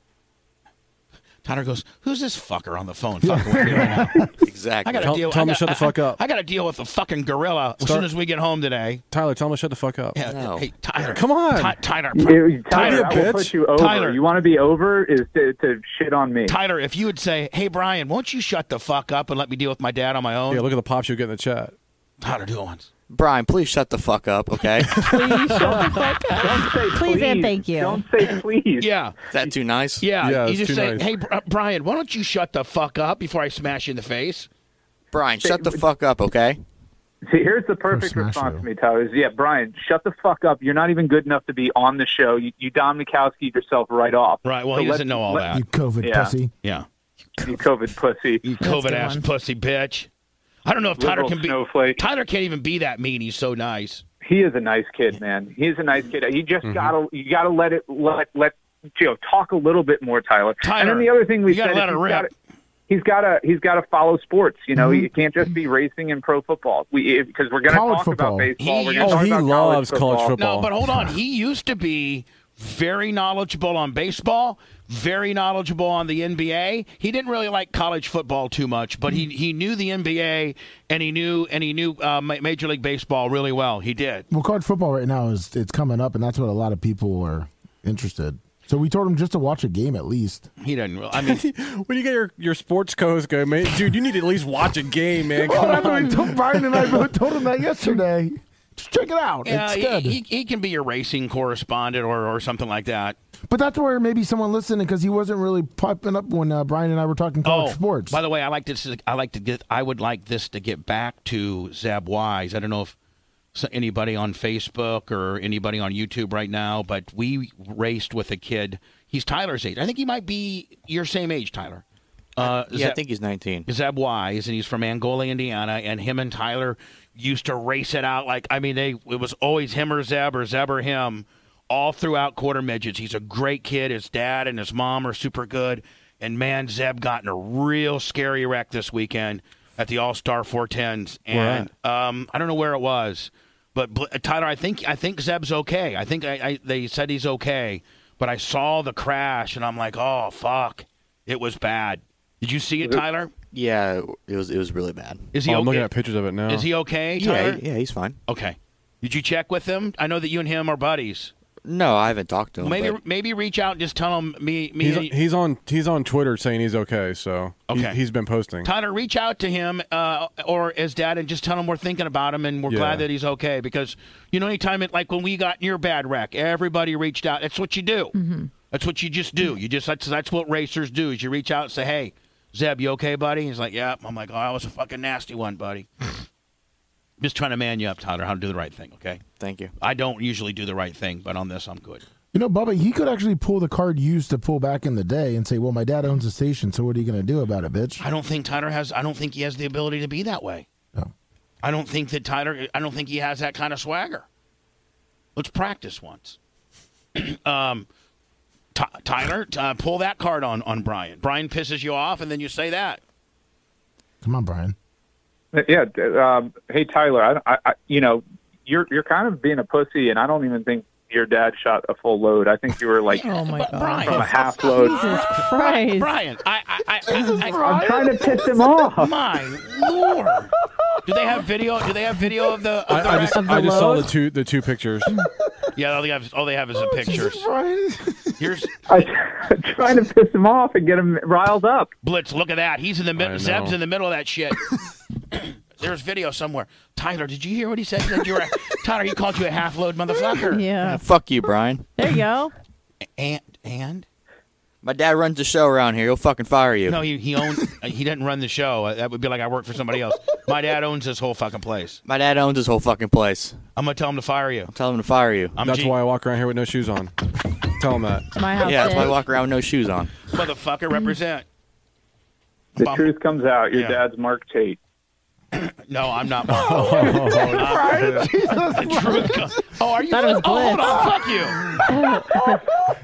Tyler goes, "Who's this fucker on the phone fucking with me right now?" Exactly. I got to Tell- deal. tell I him to got- shut the fuck I- up. I, got to deal with the fucking gorilla as Start- soon as we get home today. Tyler, tell him to shut the fuck up. Yeah, No. Hey, Tyler, Come on. Ty- Tyler, You- Tyler, Tyler, I bitch. will put you over. Tyler. You want to be over is to, to shit on me. Tyler, if you would say, "Hey, Brian, won't you shut the fuck up and let me deal with my dad on my own?" Yeah, look at the pops you get in the chat. Tyler, do it once. Brian, please shut the fuck up, okay? Please shut the fuck up. Don't say Please and thank you. Don't say please. Yeah, Is that too nice? yeah. Yeah, you it's just too say, nice. "Hey, Br- uh, Brian, why don't you shut the fuck up before I smash you in the face?" Brian, shut the fuck up, okay? See, here's the perfect smash response you. to me, Tyler. Is yeah, Brian, shut the fuck up. You're not even good enough to be on the show. You, you Dom Mikowski yourself right off. Right. Well, So he doesn't let's- know all let- you COVID Yeah. pussy. Yeah. You COVID pussy. You That's a COVID good ass one. pussy bitch. I don't know if Tyler Liberal can be. snowflake. Tyler can't even be that mean. He's so nice. He is a nice kid, man. He is a nice kid. You Mm-hmm. just gotta you gotta let it let let you know talk a little bit more, Tyler. Tyler, and then the other thing we you gotta said let is it he's rip. gotta, he's gotta he's gotta follow sports. You know, Mm-hmm. he can't just be racing and pro football. We because we're gonna College talk football. about baseball. He we're used- gonna Oh, talk he about loves college college football. No, but hold on. He used to be very knowledgeable on baseball, very knowledgeable on the N B A. He didn't really like college football too much, but he he knew the N B A and he knew and he knew uh, Ma- Major League Baseball really well. He did. Well, college football right now is it's coming up, and that's what a lot of people are interested. So we told him just to watch a game at least. He didn't. Really, I mean, When you get your, your sports coach go, man, dude, you need to at least watch a game, man. Well, Come that's what on. we told Brian and I both told him that yesterday. Just check it out. yeah, it's good. he, he, he can be your racing correspondent or, or something like that. but that's where maybe someone listening because he wasn't really popping up when uh, Brian and I were talking college sports. By the way, I like this. I like to get. I would like this to get back to Zeb Wise. I don't know if s- anybody on Facebook or anybody on YouTube right now, but we raced with a kid. He's Tyler's age. I think he might be your same age, Tyler. Uh, Yeah, I Zeb- think he's nineteen. Zeb Wise, and he's from Angola, Indiana, and him and Tyler used to race it out like I mean, they it was always him or Zeb or Zeb or him all throughout quarter midgets. He's a great kid. His dad and his mom are super good, and man, Zeb got in a real scary wreck this weekend at the All Star four tens, and um, I don't know where it was, but Bl- Tyler, I think I think Zeb's okay. I think I, I they said he's okay, but I saw the crash, and I'm like, oh fuck, it was bad. Did you see it, Tyler? Yeah, it was it was really bad. Is he Oh, I'm looking okay? at pictures of it now. Is he okay, Yeah, Tyler? yeah, he's fine. Okay. Did you check with him? I know that you and him are buddies. No, I haven't talked to him. Maybe but maybe reach out and just tell him me me. He's, and- he's on he's on Twitter saying he's okay, so he- Okay. he's been posting. Tyler, reach out to him uh, or his dad and just tell him we're thinking about him and we're Yeah. glad that he's okay because you know anytime it like when we got in your bad wreck, everybody reached out. That's what you do. That's what you just do. You just that's that's what racers do is you reach out and say, hey, Zeb, you okay, buddy? He's like, yeah. I'm like, oh, that was a fucking nasty one, buddy. Just trying to man you up, Tyler, how to do the right thing, okay? Thank you. I don't usually do the right thing, but on this, I'm good. You know, Bubba, he could actually pull the card you used to pull back in the day and say, well, my dad owns a station, so what are you going to do about it, bitch? I don't think Tyler has, I don't think he has the ability to be that way. No. I don't think that Tyler, I don't think he has that kind of swagger. Let's practice once. um, T- Tyler, uh, pull that card on, on Brian. Brian pisses you off, and then you say that. Come on, Brian. Yeah. Um, hey, Tyler, I, I, you know, you're you're kind of being a pussy, and I don't even think your dad shot a full load. I think you were like Oh my But god. Brian, from a half load. Jesus Christ. Brian, I, I, I, I, I, I'm trying to piss him off. my lord. Do they have video? Do they have video of the? Of the I, I just, Of the I just saw load? the two, the two pictures. yeah, all they have, all they have is the pictures. Brian. Here's I'm trying to piss him off and get him riled up. Blitz. Look at that. He's in the I middle. know. Zeb's in the middle of that shit. There's video somewhere. Tyler, did you hear what he said? He said you were a, Tyler, he called you a half load motherfucker. Yeah. Fuck you, Brian. There you go. And and My dad runs the show around here. He'll fucking fire you. no, he he owns. he didn't run the show. Uh, That would be like I work for somebody else. My dad owns this whole fucking place. My dad owns this whole fucking place. I'm gonna tell him to fire you. Tell him to fire you. I'm That's G- why I walk around here with no shoes on. Tell him that. It's my house. Yeah, that's why I bitch. walk around with no shoes on. motherfucker represent. The Bum- truth comes out. Your Yeah. dad's Mark Tate. No, I'm not. Mark. Brian, Jesus The truth comes- Oh, are you? That was oh, hold Blitz. on.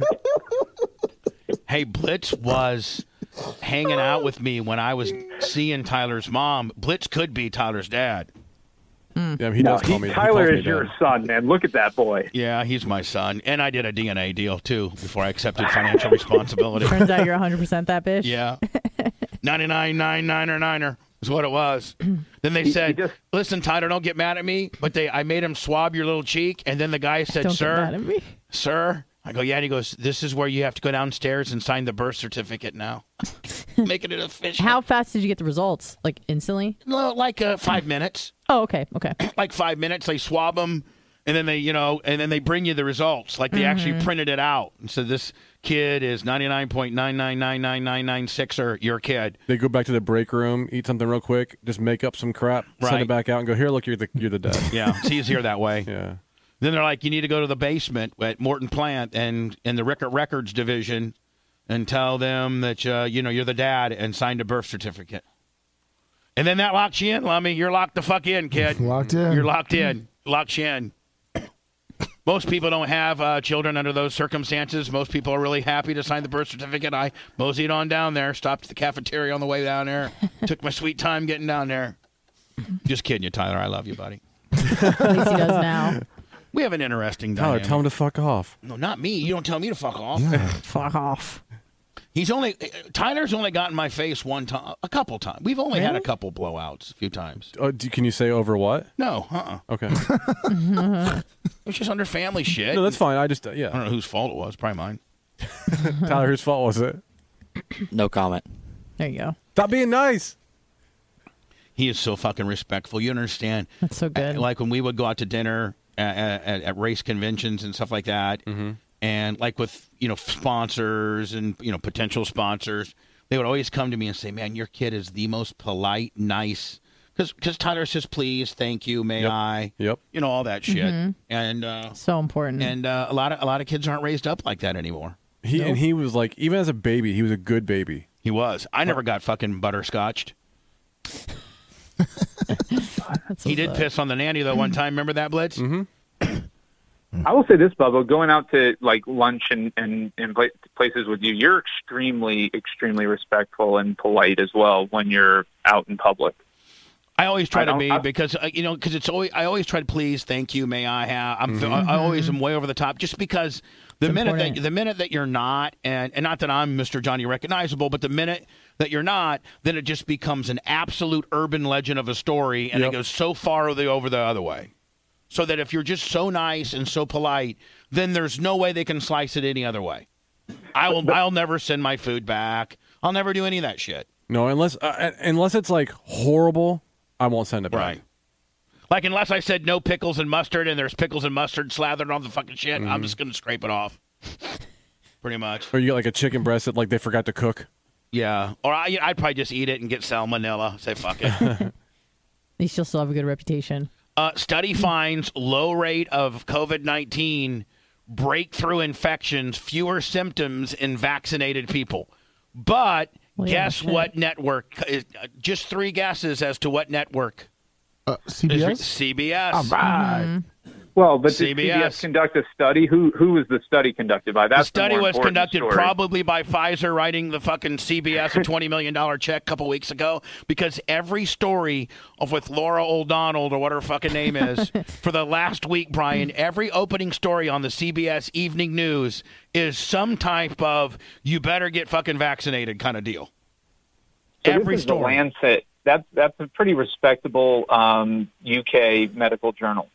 Fuck you. Hey, Blitz was hanging out with me when I was seeing Tyler's mom. Blitz could be Tyler's dad. Yeah, he No, does call he, me. he Tyler calls me is your dad. son, man. Look at that boy. Yeah, he's my son. And I did a D N A deal, too, before I accepted financial responsibility. Turns out you're one hundred percent that bitch. Yeah. ninety-nine, nine, niner, niner is what it was. Then they He- said, he just- listen, Tyler, don't get mad at me. But they, I made him swab your little cheek. And then the guy said, Don't sir, get mad at me. sir. I go, yeah. And he goes, this is where you have to go downstairs and sign the birth certificate now. Making it official. How fast did you get the results? Like instantly? No, like uh, five minutes. Oh, okay. Okay. Like five minutes. They swab them. And then they, you know, and then they bring you the results. Like they actually printed it out. And so this kid is ninety-nine point nine nine nine nine nine nine six or your kid. They go back to the break room, eat something real quick, just make up some crap, send Right. it back out, and go, here, look, you're the you're the dad. Yeah, it's easier that way. Yeah. Then they're like, you need to go to the basement at Morton Plant and in the Rickert Records division and tell them that, uh, you know, you're the dad and sign a birth certificate. And then that locks you in, Lummy. You're locked the fuck in, kid. Locked in. You're locked in. Locks you in. Most people don't have uh, children under those circumstances. Most people are really happy to sign the birth certificate. I moseyed on down there, stopped at the cafeteria on the way down there, took my sweet time getting down there. Just kidding you, Tyler. I love you, buddy. At least he does now. We have an interesting Tyler, dynamic. tell him to fuck off. No, not me. You don't tell me to fuck off. Fuck off. He's only Tyler's only gotten my face one time, a couple times. We've only had a Really? couple blowouts, a few times. Oh, do, can you say over what? No, uh, uh Okay. it was just under family shit. No, that's fine. I just, uh, I yeah. don't know whose fault it was. Probably mine. Tyler, whose fault was it? No comment. There you go. Stop being nice. He is so fucking respectful. You understand? That's so good. Uh, Like when we would go out to dinner at, at, at race conventions and stuff like that, Mm-hmm. and like with you know sponsors and you know potential sponsors, they would always come to me and say, "Man, your kid is the most polite, nice." Because Tyler says, "Please, thank you, may Yep. I?" Yep. You know all that shit, Mm-hmm. and uh, So important. and uh, a lot of a lot of kids aren't raised up like that anymore. He And he was like, even as a baby, he was a good baby. He was. I never got fucking butterscotched. That's He what's did up. piss on the nanny though one time. Remember that, Blitz? Mm-hmm. I will say this, Bubba, going out to like lunch and, and, and pla- places with you, you're extremely, extremely respectful and polite as well when you're out in public. I always try I to don't- be I- because uh, you know because it's always I always try to please, thank you, may I have. I'm I, I always am way over the top just because the It's minute important. that the minute that you're not and and not that I'm Mister Johnny Recognizable, but the minute that you're not, then it just becomes an absolute urban legend of a story, and Yep. it goes so far the over the other way. So that if you're just so nice and so polite, then there's no way they can slice it any other way. I will. I'll never send my food back. I'll never do any of that shit. No, unless uh, unless it's like horrible, I won't send it back. Right. Like, unless I said no pickles and mustard and there's pickles and mustard slathered on the fucking shit, I'm just going to scrape it off. Pretty much. Or you get like a chicken breast that like they forgot to cook. Yeah, or I, I'd probably just eat it and get salmonella. Say fuck it. At least you'll still have a good reputation. Uh, study finds low rate of COVID nineteen breakthrough infections, fewer symptoms in vaccinated people. But well, yeah, guess shit. what network? Uh, just three guesses as to what network. Uh, C B S? C B S. All right. Mm-hmm. Well, but C B S. did C B S conduct a study? Who who was the study conducted by? That's The study more was important conducted story. probably by Pfizer writing the fucking C B S a twenty million dollars check a couple weeks ago, because every story of with Laura O'Donnell or what her fucking name is for the last week, Brian, every opening story on the C B S Evening News is some type of you better get fucking vaccinated kind of deal. So every this is story. The Lancet. That's that's a pretty respectable um, U K medical journal.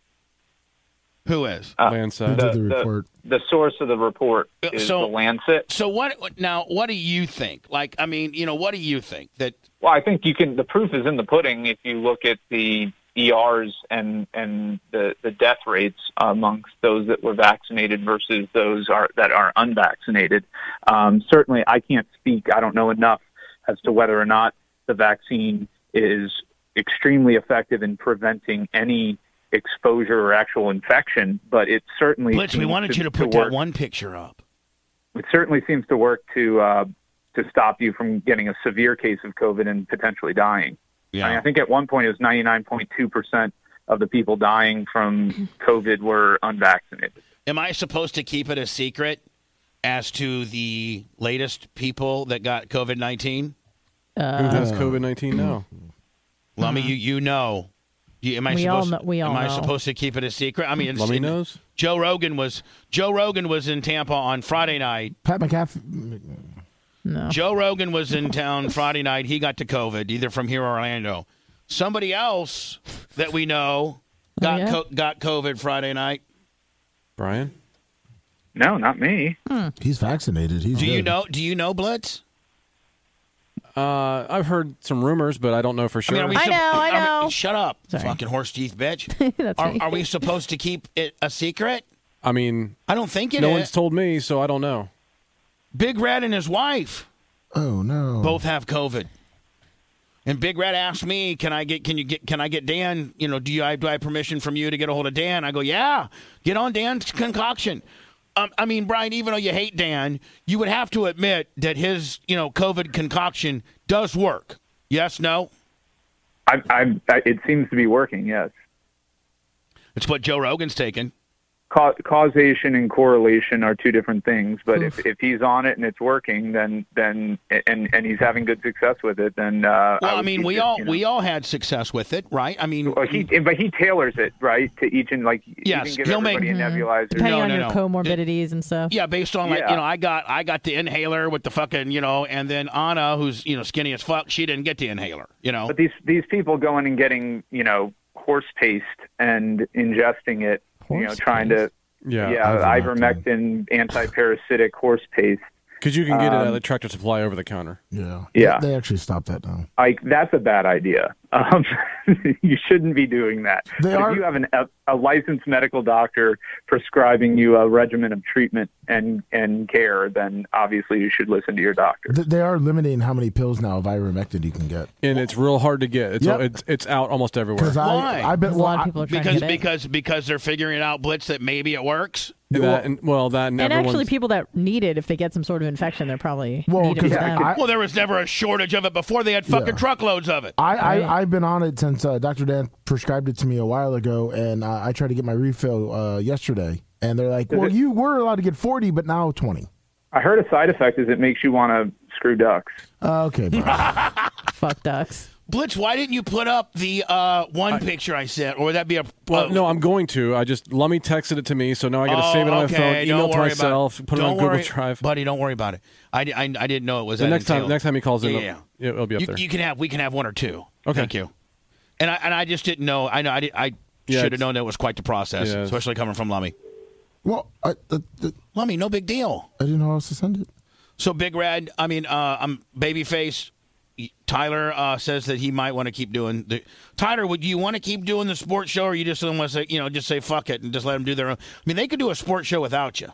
Who is? Uh, Lancet. the, Did the report. The, the source of the report is So- the Lancet. So what now, what do you think? Like, I mean, you know, what do you think that Well, I think you can. The proof is in the pudding if you look at the E Rs and and the, the death rates amongst those that were vaccinated versus those are that are unvaccinated. Um, certainly, I can't speak. I don't know enough as to whether or not the vaccine is extremely effective in preventing any exposure or actual infection, but it certainly Blitz, we seems wanted to, you to to put work. that one picture up. It certainly seems to work to uh, to stop you from getting a severe case of COVID and potentially dying. Yeah. I, mean, I think at one point it was ninety-nine point two percent of the people dying from COVID were unvaccinated. Am I supposed to keep it a secret as to the latest people that got COVID nineteen? Who has COVID nineteen now? Lummy, you you know. You, am I We all supposed know- we all am I know. supposed to keep it a secret? I mean, it's, Lummy it- knows? Joe Rogan was Joe Rogan was in Tampa on Friday night. Pat McAfee. No. Joe Rogan was in town Friday night. He got to COVID, either from here or Orlando. Somebody else that we know got yeah? co- got COVID Friday night. Brian? No, not me. He's vaccinated. He's Do you good. know? Do you know Blitz? Uh, I've heard some rumors, but I don't know for sure. are we I sup- know, I are we- know. shut up, Sorry. fucking horse teeth bitch. That's Are, me. are we supposed to keep it a secret? I mean, I don't think it no is. one's told me, so I don't know. Big Red and his wife Oh no. both have COVID. And Big Red asked me, "Can I get? Can you get? Can I get Dan? You know, do you? I do I have permission from you to get a hold of Dan?" I go, "Yeah, get on Dan's concoction." Um, I mean, Brian, even though you hate Dan, you would have to admit that his, you know, COVID concoction does work. Yes, no. I, I, I, it seems to be working. Yes. It's what Joe Rogan's taking. Ca- causation and correlation are two different things, but if, if he's on it and it's working, then then and and he's having good success with it, then uh, Well, I, would mean, keep we it, all you know. we all had success with it, right? I mean, Well, he, but he tailors it right to each and like Yes, he can give he'll make- everybody a nebulizer. Depending No, on no, your no. comorbidities and stuff. yeah, based on like Yeah. you know, I got I got the inhaler with the fucking you know, and then Anna, who's you know skinny as fuck, she didn't get the inhaler. You know, But these these people going and getting you know horse paste and ingesting it, you know, Horse trying paste? to Yeah. yeah, ivermectin. ivermectin, anti-parasitic horse paste. Because you can get it at Um, the Tractor Supply over the counter. Yeah. Yeah. They, they actually stopped that now. Like that's a bad idea. Um, you shouldn't be doing that. They but are- if you have an, a, a licensed medical doctor prescribing you a regimen of treatment and and care, then obviously you should listen to your doctor. Th- They are limiting how many pills now of ivermectin you can get. And it's real hard to get. It's Yep. it's, it's out almost everywhere. Because Why? I, I've been Because a lot well, of people are trying because to get it. because because they're figuring out Blitz that maybe it works. That and, well, that and, And actually, everyone's- people that need it, if they get some sort of infection, they're probably Well, need it for 'cause them. I- Well, there was never a shortage of it before. They had fucking Yeah. truckloads of it. I, Right. I, I've been on it since uh, Doctor Dan prescribed it to me a while ago, and uh, I tried to get my refill uh, yesterday. And they're like, well, it- you were allowed to get forty, but now twenty. I heard a side effect is it makes you want to screw ducks. Uh, okay, bro. Fuck ducks. Blitz, why didn't you put up the uh, one picture I sent, or would that be a? Well, uh, no, I'm going to. I just Lummy texted it to me, so now I got to oh, save it on okay, my phone, email don't it to worry myself, about put it don't on Google worry, Drive. buddy. Don't worry about it. I, I, I didn't know it was The that next time, entailed. next time he calls in, Yeah, it'll, yeah. it'll be up You, there. you can have we can have one or two. Okay. Thank you. And I and I just didn't know. I know I did, I Yeah, should have it's- known that it was quite the process, Yeah. especially coming from Lummy. well, I, uh, uh, Lummy, no big deal. I didn't know how else to send it. So Big Red, I mean, uh, I'm Babyface. Tyler uh, says that he might want to keep doing the. Tyler, would you want to keep doing the sports show, or you just want to say, you know, just say fuck it and just let them do their own? I mean, they could do a sports show without you.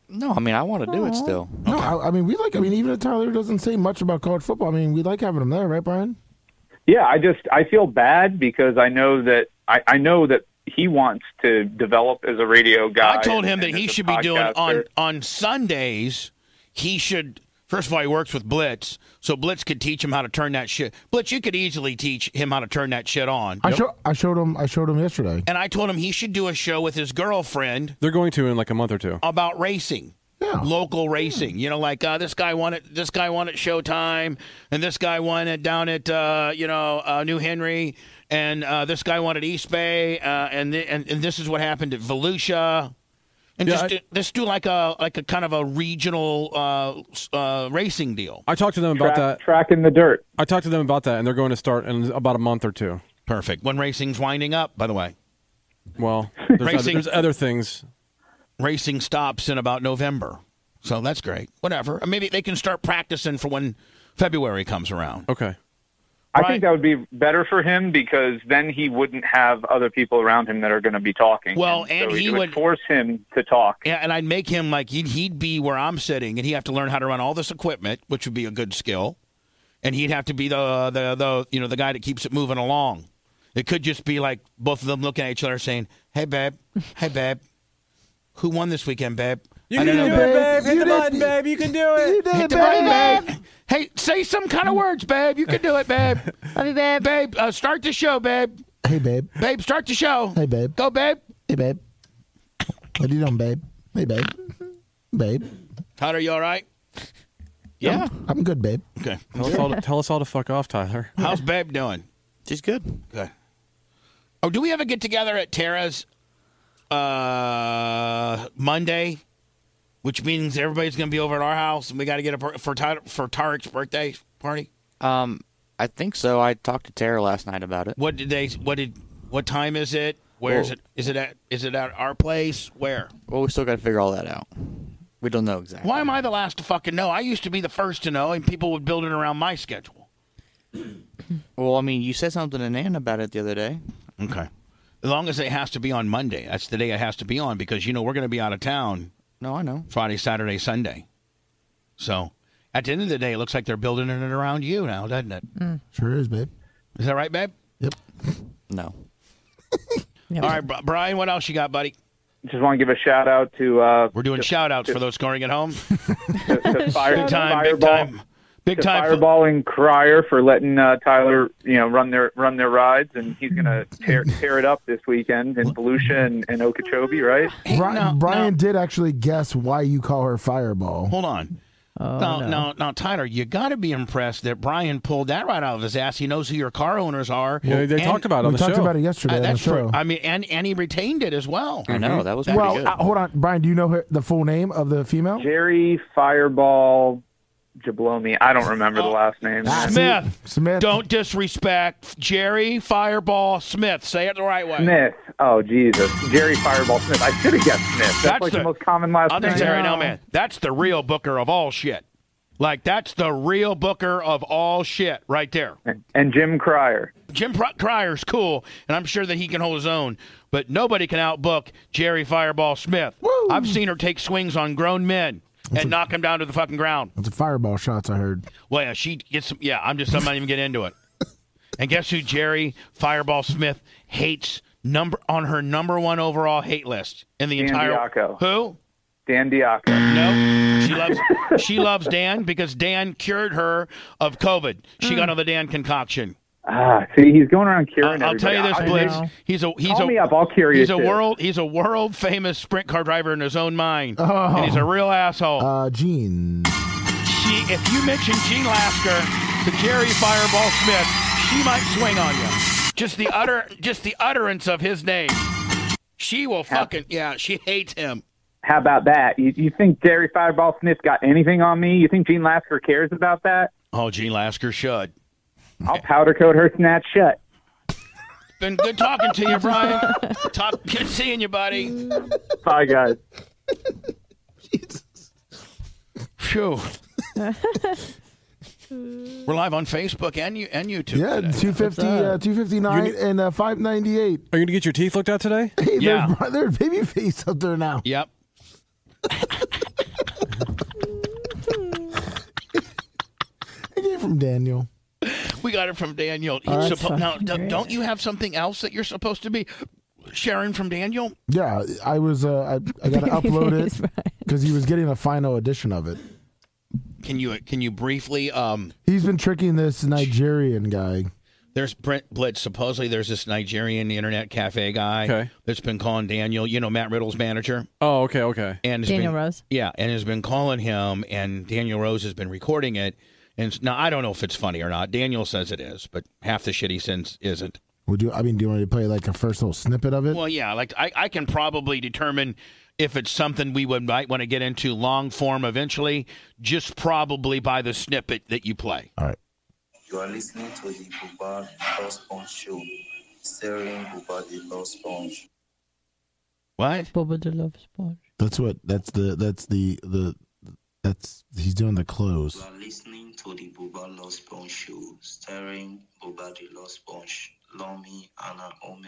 No, I mean I want to do it still. No, I, I mean we like. I mean even if Tyler doesn't say much about college football, I mean we like having him there, right, Brian? Yeah, I just I feel bad because I know that I, I know that he wants to develop as a radio guy. I told him and, that and he as a should be doing on podcaster. on Sundays. He should. First of all, he works with Blitz, so Blitz could teach him how to turn that shit. Blitz, you could easily teach him how to turn that shit on. I show I showed him I showed him yesterday. And I told him he should do a show with his girlfriend They're going to in like a month or two. about racing. Yeah. Local racing, you know, like uh, this guy won it. This guy won at Showtime, and this guy won it down at uh, you know uh, New Henry, and uh, this guy won at East Bay, uh, and, th- and and this is what happened at Volusia, and Yeah, just I- do, just do like a like a kind of a regional uh, s- uh, racing deal. I talked to them about track, that. track in the dirt. I talked to them about that, and they're going to start in about a month or two. Perfect. When racing's winding up, by the way, Well, there's, other, Racing- there's other things. racing stops in about November, so that's great. Whatever. Maybe they can start practicing for when February comes around. Okay. I Right. think that would be better for him because then he wouldn't have other people around him that are going to be talking. Well, and so he it would- force him to talk. Yeah, and I'd make him like he'd, he'd be where I'm sitting, and he'd have to learn how to run all this equipment, which would be a good skill. And he'd have to be the the the you know the guy that keeps it moving along. It could just be like both of them looking at each other, saying, "Hey, babe, hey, babe, who won this weekend, babe? You I can don't do know, it, babe. Hit You the did- button, babe. You can do it. You did Hit it, the button, babe. babe. Hey, say some kind of words, babe. You can do it, babe. Love you, babe. Babe, uh, start the show, babe. Hey babe. Babe, start the show. Hey babe. Go, babe. Hey babe. What are you doing, babe? Hey babe. Babe. Tyler, you all right? Yeah, I'm good, babe. Okay. Tell us, all to, tell us all to fuck off, Tyler. How's babe doing? she's good. Good. Oh, do we have a get together at Tara's uh, Monday? Which means everybody's going to be over at our house, and we got to get a per- for Ty- for Tarek's birthday party. Um, I think so. I talked to Tara last night about it. What did they? What did? What time is it? Where is Well- it? Is it at? Is it at our place? Where? Well, we still got to figure all that out. We don't know exactly. Why am I the last to fucking know? I used to be the first to know, and people would build it around my schedule. Well, I mean, you said something to Nan about it the other day. Okay. As long as it has to be on Monday, that's the day it has to be on because you know we're going to be out of town No, I know. Friday, Saturday, Sunday. So at the end of the day, it looks like they're building it around you now, doesn't it? Sure is, babe. Is that right, babe? Yep. No. Yeah. All right, Bri- Brian, what else you got, buddy? Just want to give a shout out to uh, We're doing shout outs for those scoring at home. to, to fire, Big time, big Fireball, time. Big to time. Fireball and Crier for letting uh, Tyler, you know, run their run their rides, and he's gonna tear tear it up this weekend in Volusia and, and Okeechobee, right? Hey, Bri- no, Brian no. did actually guess why you call her Fireball. Hold on. Oh, now, no. now, now, Tyler, you got to be impressed that Brian pulled that right out of his ass. He knows who your car owners are. Yeah, they And- talked about it on We the talked show. about it yesterday Uh, on the that's show. true. I mean, and and he retained it as well. I know. That was pretty Well, good. uh, hold on, Brian. Do you know her, the full name of the female? Jerry Fireball Jablomi. I don't remember the last name. Ah, Smith. Smith. Don't disrespect Jerry Fireball Smith. Say it the right way. Smith. Oh Jesus, Jerry Fireball Smith. I should have guessed Smith. That's, That's like the- the, most common last I'll name. just tell you right know. now, man. That's the real booker of all shit. Like that's the real booker of all shit right there. And, and Jim Crier. Jim Pr- Cryer's cool, and I'm sure that he can hold his own. But nobody can outbook Jerry Fireball Smith. Woo. I've seen her take swings on grown men and knock them down to the fucking ground. That's a Fireball shots I heard. Well, yeah, she gets some. Yeah, I'm just. I'm not even getting into it. And guess who Jerry Fireball Smith hates number on her number one overall hate list in the Dan entire. Diaco. Who? Dan Diaco. No, she loves she loves Dan because Dan cured her of COVID. She got on the Dan concoction. Ah, see, he's going around curing I'll tell you this, everybody. Blitz. know. He's a he's Call a me up. I'll cure you he's a too. world he's a world famous sprint car driver in his own mind, Oh. and he's a real asshole. Uh, Gene. she if you mention Gene Lasker to Jerry Fireball Smith, she might swing on you. Just the utter just the utterance of his name. She will fucking yeah. She hates him. How about that? You, you think Jerry Fireball Smith got anything on me? You think Gene Lasker cares about that? Oh, Gene Lasker should. I'll powder coat her snatch shut. Been good talking to you, Brian. Talk, good seeing you, buddy. Bye, guys. Phew. We're live on Facebook and you and YouTube. Yeah, today. two fifty, uh, two fifty nine, You need- and uh, five ninety eight. Are you going to get your teeth looked at today? Hey, Yeah. there's, there's baby face up there now. Yep. from Daniel. We got it from Daniel. Oh, He's that's suppo- now, fucking d- great. don't you have something else that you're supposed to be sharing from Daniel? Yeah, I was. Uh, I, I got to upload it because he was getting a final edition of it. Can you can you briefly? Um, He's been tricking this Nigerian guy. there's Brent Blitz. Supposedly, there's this Nigerian internet cafe guy Okay. that's been calling Daniel. You know, Matt Riddle's manager. Oh, okay, okay. And has Daniel been, Rose. Yeah, and has been calling him, and Daniel Rose has been recording it. And s- now I don't know if it's funny or not. Daniel says it is, but half the shit he sends isn't. Would you? I mean, do you want to play like a first little snippet of it? Well, yeah, like I, I can probably determine if it's something we would might want to get into long form eventually, just probably by the snippet that you play. All right. You are listening to the Buba Law Sponge Show, starring Buba the Law Sponge. What? Bubba the Love Sponge. That's what. That's the. That's the. The. That's. He's doing the close. You are listening to the Buba Law Sponge Show, starring Buba the Law Sponge, Lomi, Anna Ome.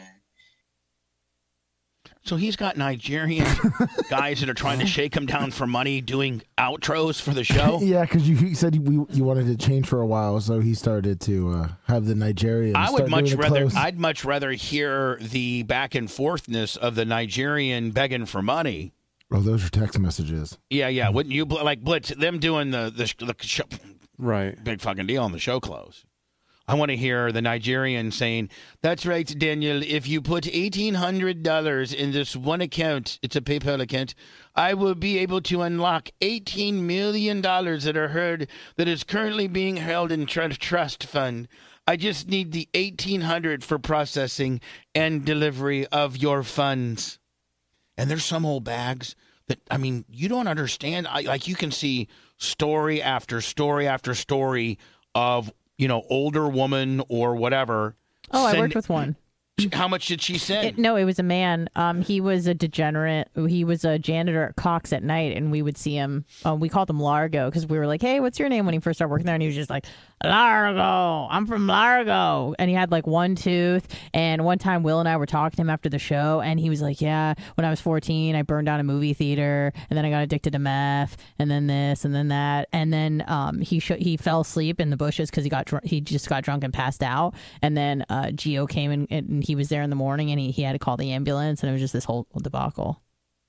So he's got Nigerian guys that are trying to shake him down for money doing outros for the show. Yeah, because you he said we you wanted to change for a while, so he started to uh, have the Nigerians. I would start much doing the rather close. I'd much rather hear the back and forthness of the Nigerian begging for money. Oh, those are text messages. Yeah, yeah. Wouldn't you Bl- like Blitz them doing the the, the show, Right. big fucking deal on the show close? I want to hear the Nigerian saying, "That's right, Daniel. If you put eighteen hundred dollars in this one account, it's a PayPal account, I will be able to unlock eighteen million dollars that are heard that is currently being held in tr- trust fund. I just need the eighteen hundred for processing and delivery of your funds." And there's some old bags that, I mean, you don't understand. I, like you can see story after story after story of, you know, older woman or whatever. Oh, I send- worked with one. How much did she send? It, no, it was a man. Um, he was a degenerate. He was a janitor at Cox at night, and we would see him. Um, we called him Largo because we were like, "Hey, what's your name?" When he first started working there, and he was just like, "Largo, I'm from Largo," and he had like one tooth. And one time, Will and I were talking to him after the show, and he was like, "Yeah, when I was fourteen, I burned down a movie theater, and then I got addicted to meth, and then this, and then that, and then um, he sh- he fell asleep in the bushes because he got dr- he just got drunk and passed out, and then uh, Gio came in and he was there in the morning, and he, he had to call the ambulance, and it was just this whole debacle.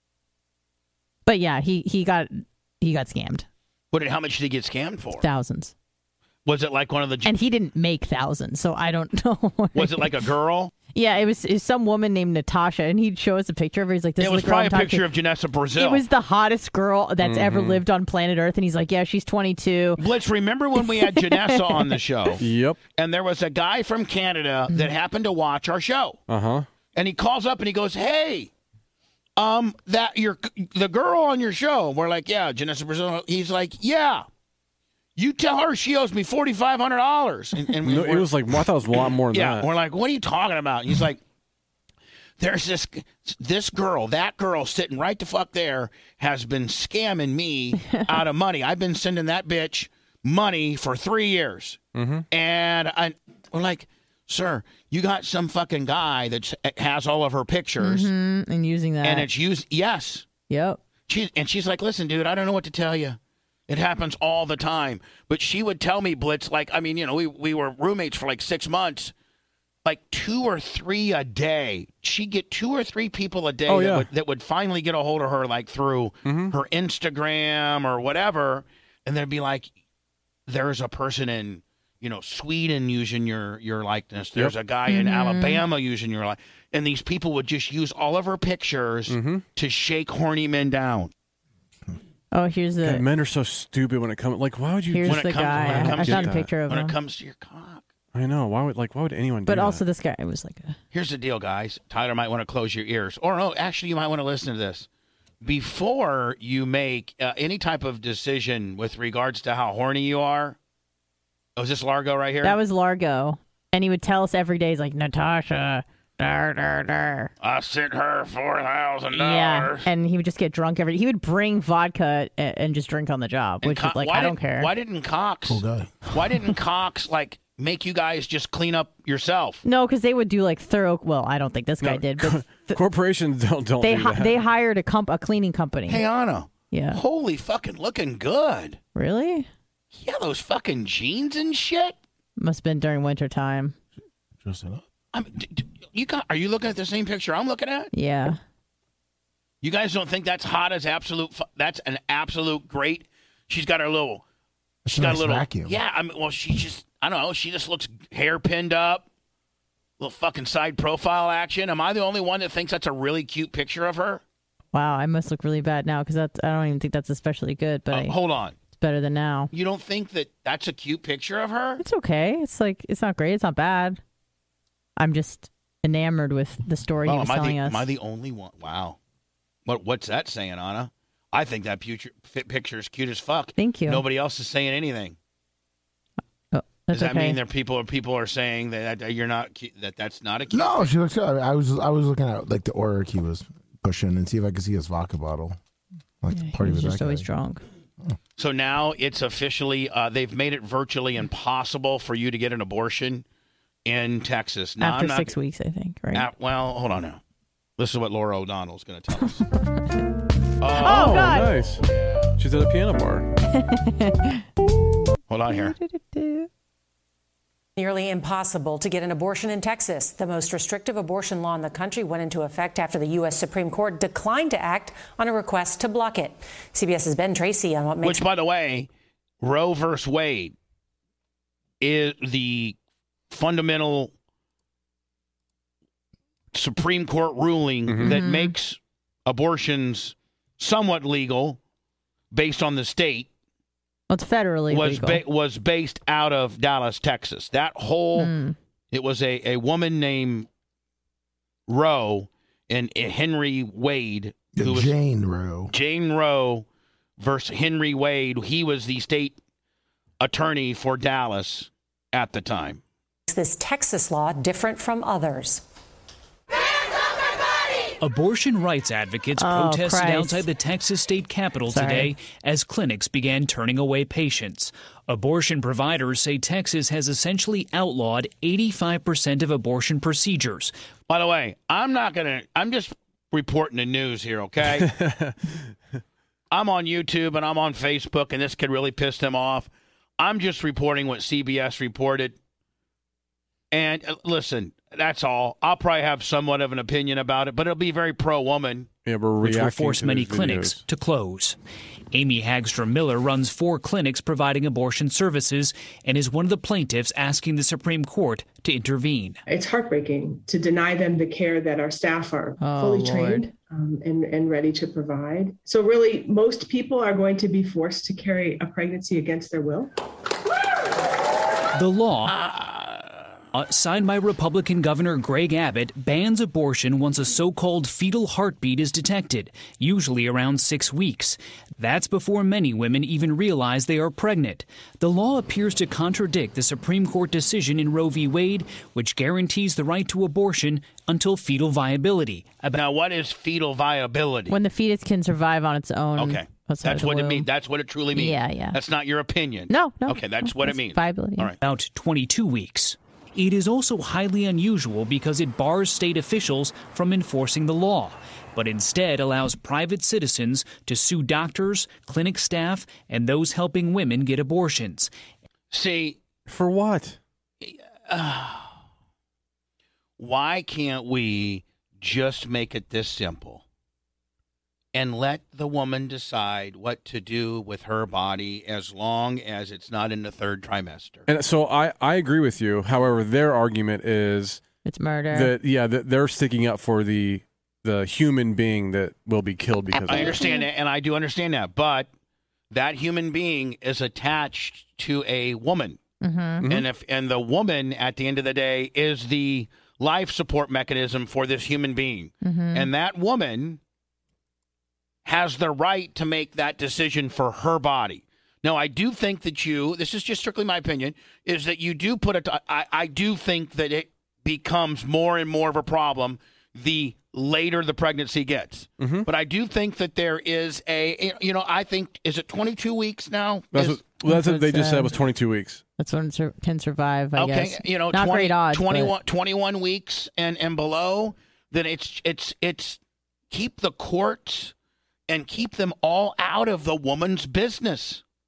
But yeah, he, he got he got scammed. What did, how much did he get scammed for? Thousands. Was it like one of the? And he didn't make thousands, so I don't know. Was it like a girl? Yeah, it was, it was some woman named Natasha, and he'd show us a picture of her. He's like, "This It is was the girl probably I'm a talking picture to." of Janessa Brazil. It was the hottest girl that's ever lived on planet Earth, and he's like, "Yeah, she's twenty-two." Blitz, remember when we had Janessa on the show? Yep. And there was a guy from Canada that happened to watch our show. Uh huh. And he calls up and he goes, "Hey, um, that your the girl on your show." We're like, "Yeah, Janessa Brazil." He's like, "Yeah, you tell her she owes me forty five hundred dollars." And, and No, it we're- was like I thought it was a lot more than yeah, that. we're like, "What are you talking about?" And he's like, "There's this this girl, that girl sitting right the fuck there has been scamming me out of money. I've been sending that bitch money for three years." Mm-hmm. And I, we're like, "Sir, you got some fucking guy that has all of her pictures, Mhm, and using that. and it's used." Yes, Yep. she and she's like, "Listen, dude, I don't know what to tell you. It happens all the time." But she would tell me, Blitz, like, I mean, you know, we we were roommates for like six months. Like two or three a day. She'd get two or three people a day Oh, that, yeah. would, that would finally get a hold of her, like through Mm-hmm. her Instagram or whatever. And they'd be like, "There's a person in, you know, Sweden using your, your likeness. There's a guy in Alabama using your likeness." And these people would just use all of her pictures Mm-hmm. to shake horny men down. Oh, here's the God, men are so stupid when it comes. Like, why would you? here's when it the comes- guy. when it I- I comes to found a that. picture of When him. it comes to your cock. I know. Why would like? Why would anyone? But do also, that? this guy was like, a, Here's the deal, guys. Tyler might want to close your ears. Or no, actually, you might want to listen to this. Before you make uh, any type of decision with regards to how horny you are. Oh, is this Largo right here? that was Largo, and he would tell us every day. He's like, "Natasha, dar dar dar." I sent her four thousand Yeah, dollars. and he would just get drunk every. He would bring vodka and, and just drink on the job, which is like, I don't care. Why didn't Cox? Cool guy. Why didn't Cox like make you guys just clean up yourself? No, because they would do like thorough. Well, I don't think this guy No, did, but th- corporations don't don't they do hi- that. they hired a comp a cleaning company. Hey Anna, Yeah, holy fucking looking good. really? Yeah, those fucking jeans and shit. Must have been during winter time. Just enough. I mean, d- d- you got? Are you looking at the same picture I'm looking at? Yeah. You guys don't think that's hot as absolute? Fu- that's an absolute great. She's got her little. That's She's a got nice a little. vacuum. Yeah, I mean, well, she just. I don't know. She just looks hair pinned up, little fucking side profile action. Am I the only one that thinks that's a really cute picture of her? Wow, I must look really bad now because that's. I don't even think that's especially good, but Uh, I, hold on. it's better than now. You don't think that that's a cute picture of her? It's okay. It's like it's not great. It's not bad. I'm just enamored with the story Well, he was am I telling the, us. Am I the only one? Wow. What What's that saying, Anna? I think that picture, picture is cute as fuck. Thank you. Nobody else is saying anything. Oh, Does that's that okay. mean there people are people are saying that, that you're not cu- that that's not a cute? No, she looks good. I was I was looking at like the aura he was pushing and see if I could see his vodka bottle. Like Yeah, the party he's with just that always guy. drunk. So now it's officially uh, they've made it virtually impossible for you to get an abortion in Texas. Now, After I'm not, six weeks, I think. Right. Uh, well, hold on now. This is what Laura O'Donnell's going to tell us. Oh, Oh, God. nice. She's at a piano bar. Hold on here. Nearly impossible to get an abortion in Texas. The most restrictive abortion law in the country went into effect after the U S Supreme Court declined to act on a request to block it. CBS's Ben Tracy on what makes. Which, by the way, Roe versus Wade is the fundamental Supreme Court ruling Mhm. that Mhm. makes abortions somewhat legal based on the state. Well, it's federally was legal. ba- was based out of Dallas, Texas. That whole Mm. it was a, a woman named Roe and Henry Wade, The who was Jane Roe. Jane Roe versus Henry Wade. He was the state attorney for Dallas at the time. this Texas law different from others. Abortion rights advocates Oh, protested Christ. outside the Texas state capitol Sorry. today as clinics began turning away patients. Abortion providers say Texas has essentially outlawed eighty-five percent of abortion procedures. By the way, I'm not gonna. I'm just reporting the news here, okay? I'm on YouTube and I'm on Facebook, and this could really piss them off. I'm just reporting what C B S reported. And uh, listen, that's all. I'll probably have somewhat of an opinion about it, but it'll be very pro-woman. Yeah, we're which will reacting force to many these clinics videos. to close. Amy Hagstrom Miller runs four clinics providing abortion services and is one of the plaintiffs asking the Supreme Court to intervene. It's heartbreaking to deny them the care that our staff are Oh, fully Lord. trained um, and, and ready to provide. So really, most people are going to be forced to carry a pregnancy against their will. The law, uh, signed by Republican Governor Greg Abbott, bans abortion once a so-called fetal heartbeat is detected, usually around six weeks. That's before many women even realize they are pregnant. The law appears to contradict the Supreme Court decision in Roe v. Wade, which guarantees the right to abortion until fetal viability. About Now, what is fetal viability? When the fetus can survive on its own. Okay. outside That's the what it womb. means. That's what it truly means. Yeah, yeah. That's not your opinion. No, no. Okay, that's no, what it means. Viability. All right. about twenty-two weeks. It is also highly unusual because it bars state officials from enforcing the law, but instead allows private citizens to sue doctors, clinic staff, and those helping women get abortions. See, For what? why can't we just make it this simple and let the woman decide what to do with her body as long as it's not in the third trimester? And so I, I agree with you. However, their argument is It's murder. that yeah, that they're sticking up for the the human being that will be killed because of I it. understand that, and I do understand that, but that human being is attached to a woman. mm-hmm. And if and the woman at the end of the day is the life support mechanism for this human being. Mm-hmm. And that woman has the right to make that decision for her body. Now, I do think that you, this is just strictly my opinion, is that you do put it, I, I do think that it becomes more and more of a problem the later the pregnancy gets. Mhm. But I do think that there is a, you know, I think, is it twenty-two weeks now? That's Is- what, well, that's That's what they what just it said said. was twenty-two weeks. That's when it sur- can survive, I okay, guess. you know, Not twenty, great odds, but- twenty-one, twenty-one weeks and, and below, then it's it's it's keep the courts and keep them all out of the woman's business.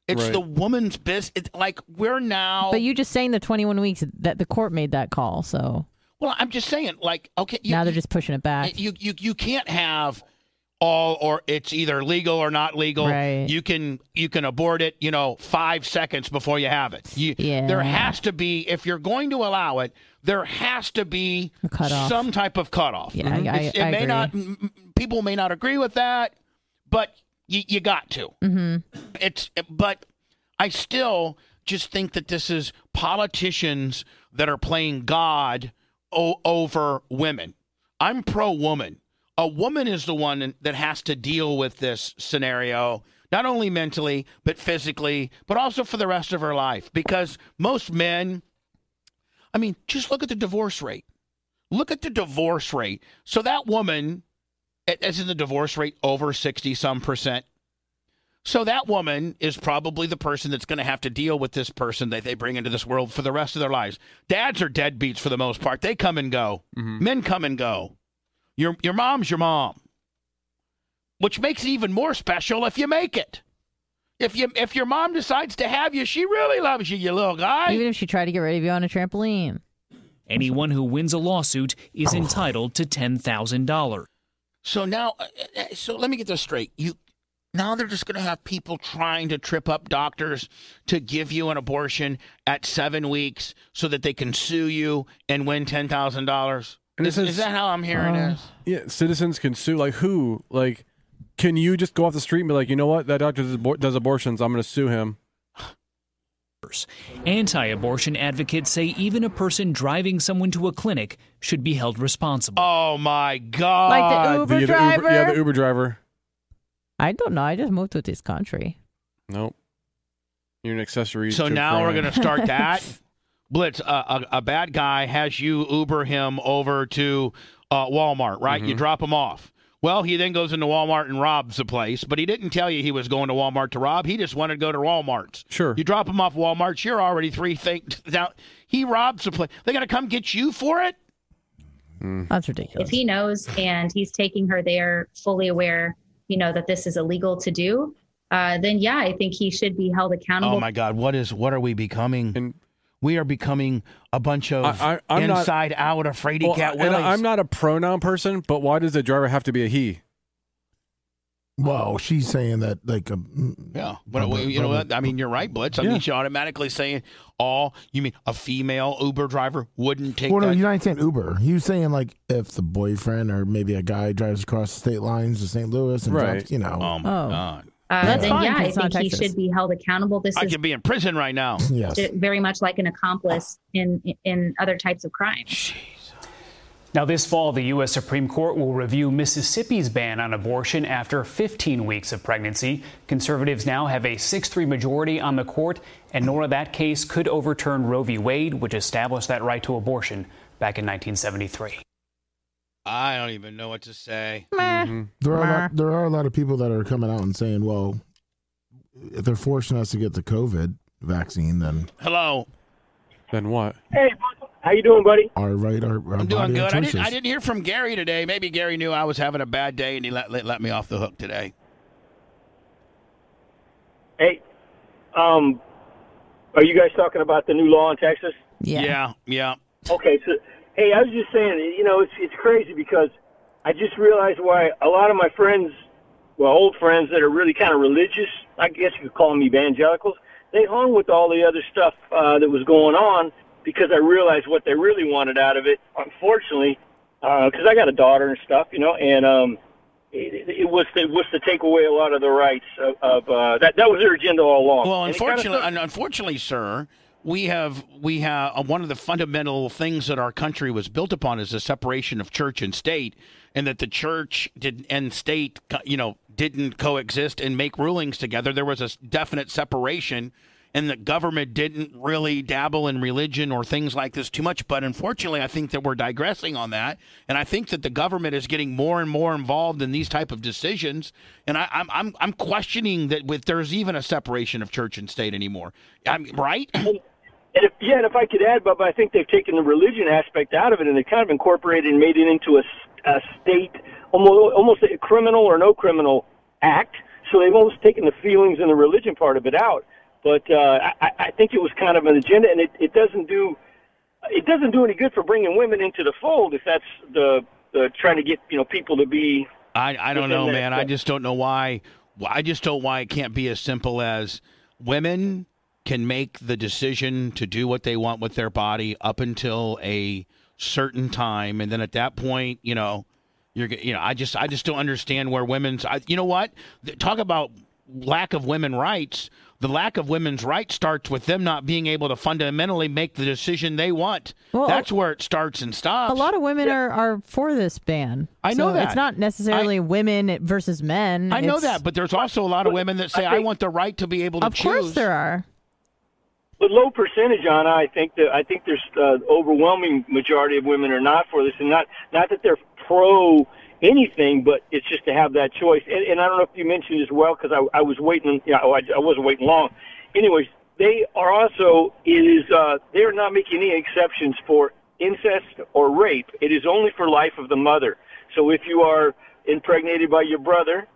It's Right. the woman's business. It's like we're now. But you just saying the twenty-one weeks that the court made that call. So Well, I'm just saying, like, okay. You, now they're just pushing it back. You, you, you can't have all or it's either legal or not legal. Right. You can you can abort it, you know, five seconds before you have it. You, Yeah. There has to be, if you're going to allow it, there has to be cutoff. some type of cutoff. Yeah, I- I- It's- it I may agree. not. m- m- People may not agree with that, but you, you got to. Mm-hmm. It's but I still just think that this is politicians that are playing God o- over women. I'm pro woman. A woman is the one that has to deal with this scenario, not only mentally, but physically, but also for the rest of her life. Because most men, I mean, just look at the divorce rate. Look at the divorce rate. So that woman, isn't the divorce rate over sixty some percent? So that woman is probably the person that's going to have to deal with this person that they bring into this world for the rest of their lives. Dads are deadbeats for the most part. They come and go. Mm-hmm. Men come and go. Your your mom's your mom, which makes it even more special if you make it. If you if your mom decides to have you, she really loves you, you little guy. Even if she tried to get rid of you on a trampoline. Anyone who wins a lawsuit is entitled to ten thousand dollars. So now, so let me get this straight. You now they're just going to have people trying to trip up doctors to give you an abortion at seven weeks so that they can sue you and win ten thousand dollars. And it Is, says- is that how I'm hearing Uh, this? Yeah, citizens can sue. Like who? Like, can you just go off the street and be like, you know what? That doctor does, abor- does abortions. I'm going to sue him. Anti-abortion advocates say even a person driving someone to a clinic should be held responsible. Oh my God! Like the Uber the, the driver? Uber, yeah, the Uber driver. I don't know. I just moved to this country. Nope. You're an accessory. So to now we're crime. going to start that. Blitz, uh, a, a bad guy has you Uber him over to uh, Walmart, right? You Mhm. drop him off. Well, he then goes into Walmart and robs the place, but he didn't tell you he was going to Walmart to rob. He just wanted to go to Walmart's. Sure. You drop him off Walmart's, you're already three things down. He robs the place. They got to come get you for it? That's ridiculous. If he knows and he's taking her there fully aware, you know, that this is illegal to do, uh, then yeah, I think he should be held accountable. Oh my God, what is what are we becoming? And we are becoming a bunch of I- I- I'm not- inside out of fraidy Well, cat and willies. I'm not a pronoun person, but why does the driver have to be a he? Well, she's saying that like um, Yeah, but Probably- you know probably- what? I mean, you're right, Blitz. I Yeah. mean, she's automatically saying all. You mean a female Uber driver wouldn't take well, no, that? you're not saying Uber. He was saying like if the boyfriend or maybe a guy drives across the state lines to Saint Louis and Right. drops, you know, Oh my Oh. God! Uh, That's then fine, yeah, 'cause I it's not think he Texas. should be held accountable. This I is could be in prison right now. yes. very much like an accomplice in in other types of crimes. Now, this fall, the U S Supreme Court will review Mississippi's ban on abortion after fifteen weeks of pregnancy. Conservatives now have a six three majority on the court, and Nora, that case could overturn Roe v. Wade, which established that right to abortion back in nineteen seventy-three. I don't even know what to say. Mm-hmm. There are a lot, there are a lot of people that are coming out and saying, well, if they're forcing us to get the COVID vaccine, then Hello, Then what? Hey, how you doing, buddy? our right, our, our I'm body, doing our good. I choices. didn't. I didn't hear from Gary today. Maybe Gary knew I was having a bad day and he let let, let me off the hook today. Hey, um, are you guys talking about the new law in Texas? Yeah. Yeah, yeah. Okay, so hey, I was just saying, you know, it's it's crazy because I just realized why a lot of my friends, well, old friends that are really kind of religious, I guess you could call them evangelicals, they hung with all the other stuff uh, that was going on because I realized what they really wanted out of it. Unfortunately, because I got a daughter and stuff, you know, and um, it, it was it was to take away a lot of the rights of, of uh, that. That was their agenda all along. Well, And it kinda unfortunately, sucks. unfortunately, sir, we have we have uh, one of the fundamental things that our country was built upon is the separation of church and state, and that the church did and state, you know, didn't coexist and make rulings together. There was a definite separation, and the government didn't really dabble in religion or things like this too much. But unfortunately, I think that we're digressing on that, and I think that the government is getting more and more involved in these type of decisions. And I, I'm I'm I'm questioning that with there's even a separation of church and state anymore. I mean, right? And if, yeah, and if I could add, Bob, I think they've taken the religion aspect out of it, and they kind of incorporated and made it into a, a state, almost, almost a criminal or no criminal act. So they've almost taken the feelings and the religion part of it out. But uh, I, I think it was kind of an agenda, and it, it doesn't do it doesn't do any good for bringing women into the fold if that's the, the trying to get you know people to be. I I don't know, that, man. I just don't know why. I just don't why it can't be as simple as women can make the decision to do what they want with their body up until a certain time, and then at that point, you know, you're you know, I just I just don't understand where women's. I, you know what? Talk about lack of women rights. The lack of women's rights starts with them not being able to fundamentally make the decision they want. Well, That's where it starts and stops. A lot of women are, are for this ban. I know So that. It's not necessarily I, women versus men. I know It's, that, but there's also a lot of women that say, I, think, I want the right to be able to of choose. Of course there are. But low percentage, Anna. I think that I think there's uh, overwhelming majority of women are not for this, and not not that they're pro anything, but it's just to have that choice. And, and I don't know if you mentioned as well, because I, I was waiting. You know, I, I wasn't waiting long. Anyways, they are also it is uh, they are not making any exceptions for incest or rape. It is only for life of the mother. So if you are impregnated by your brother.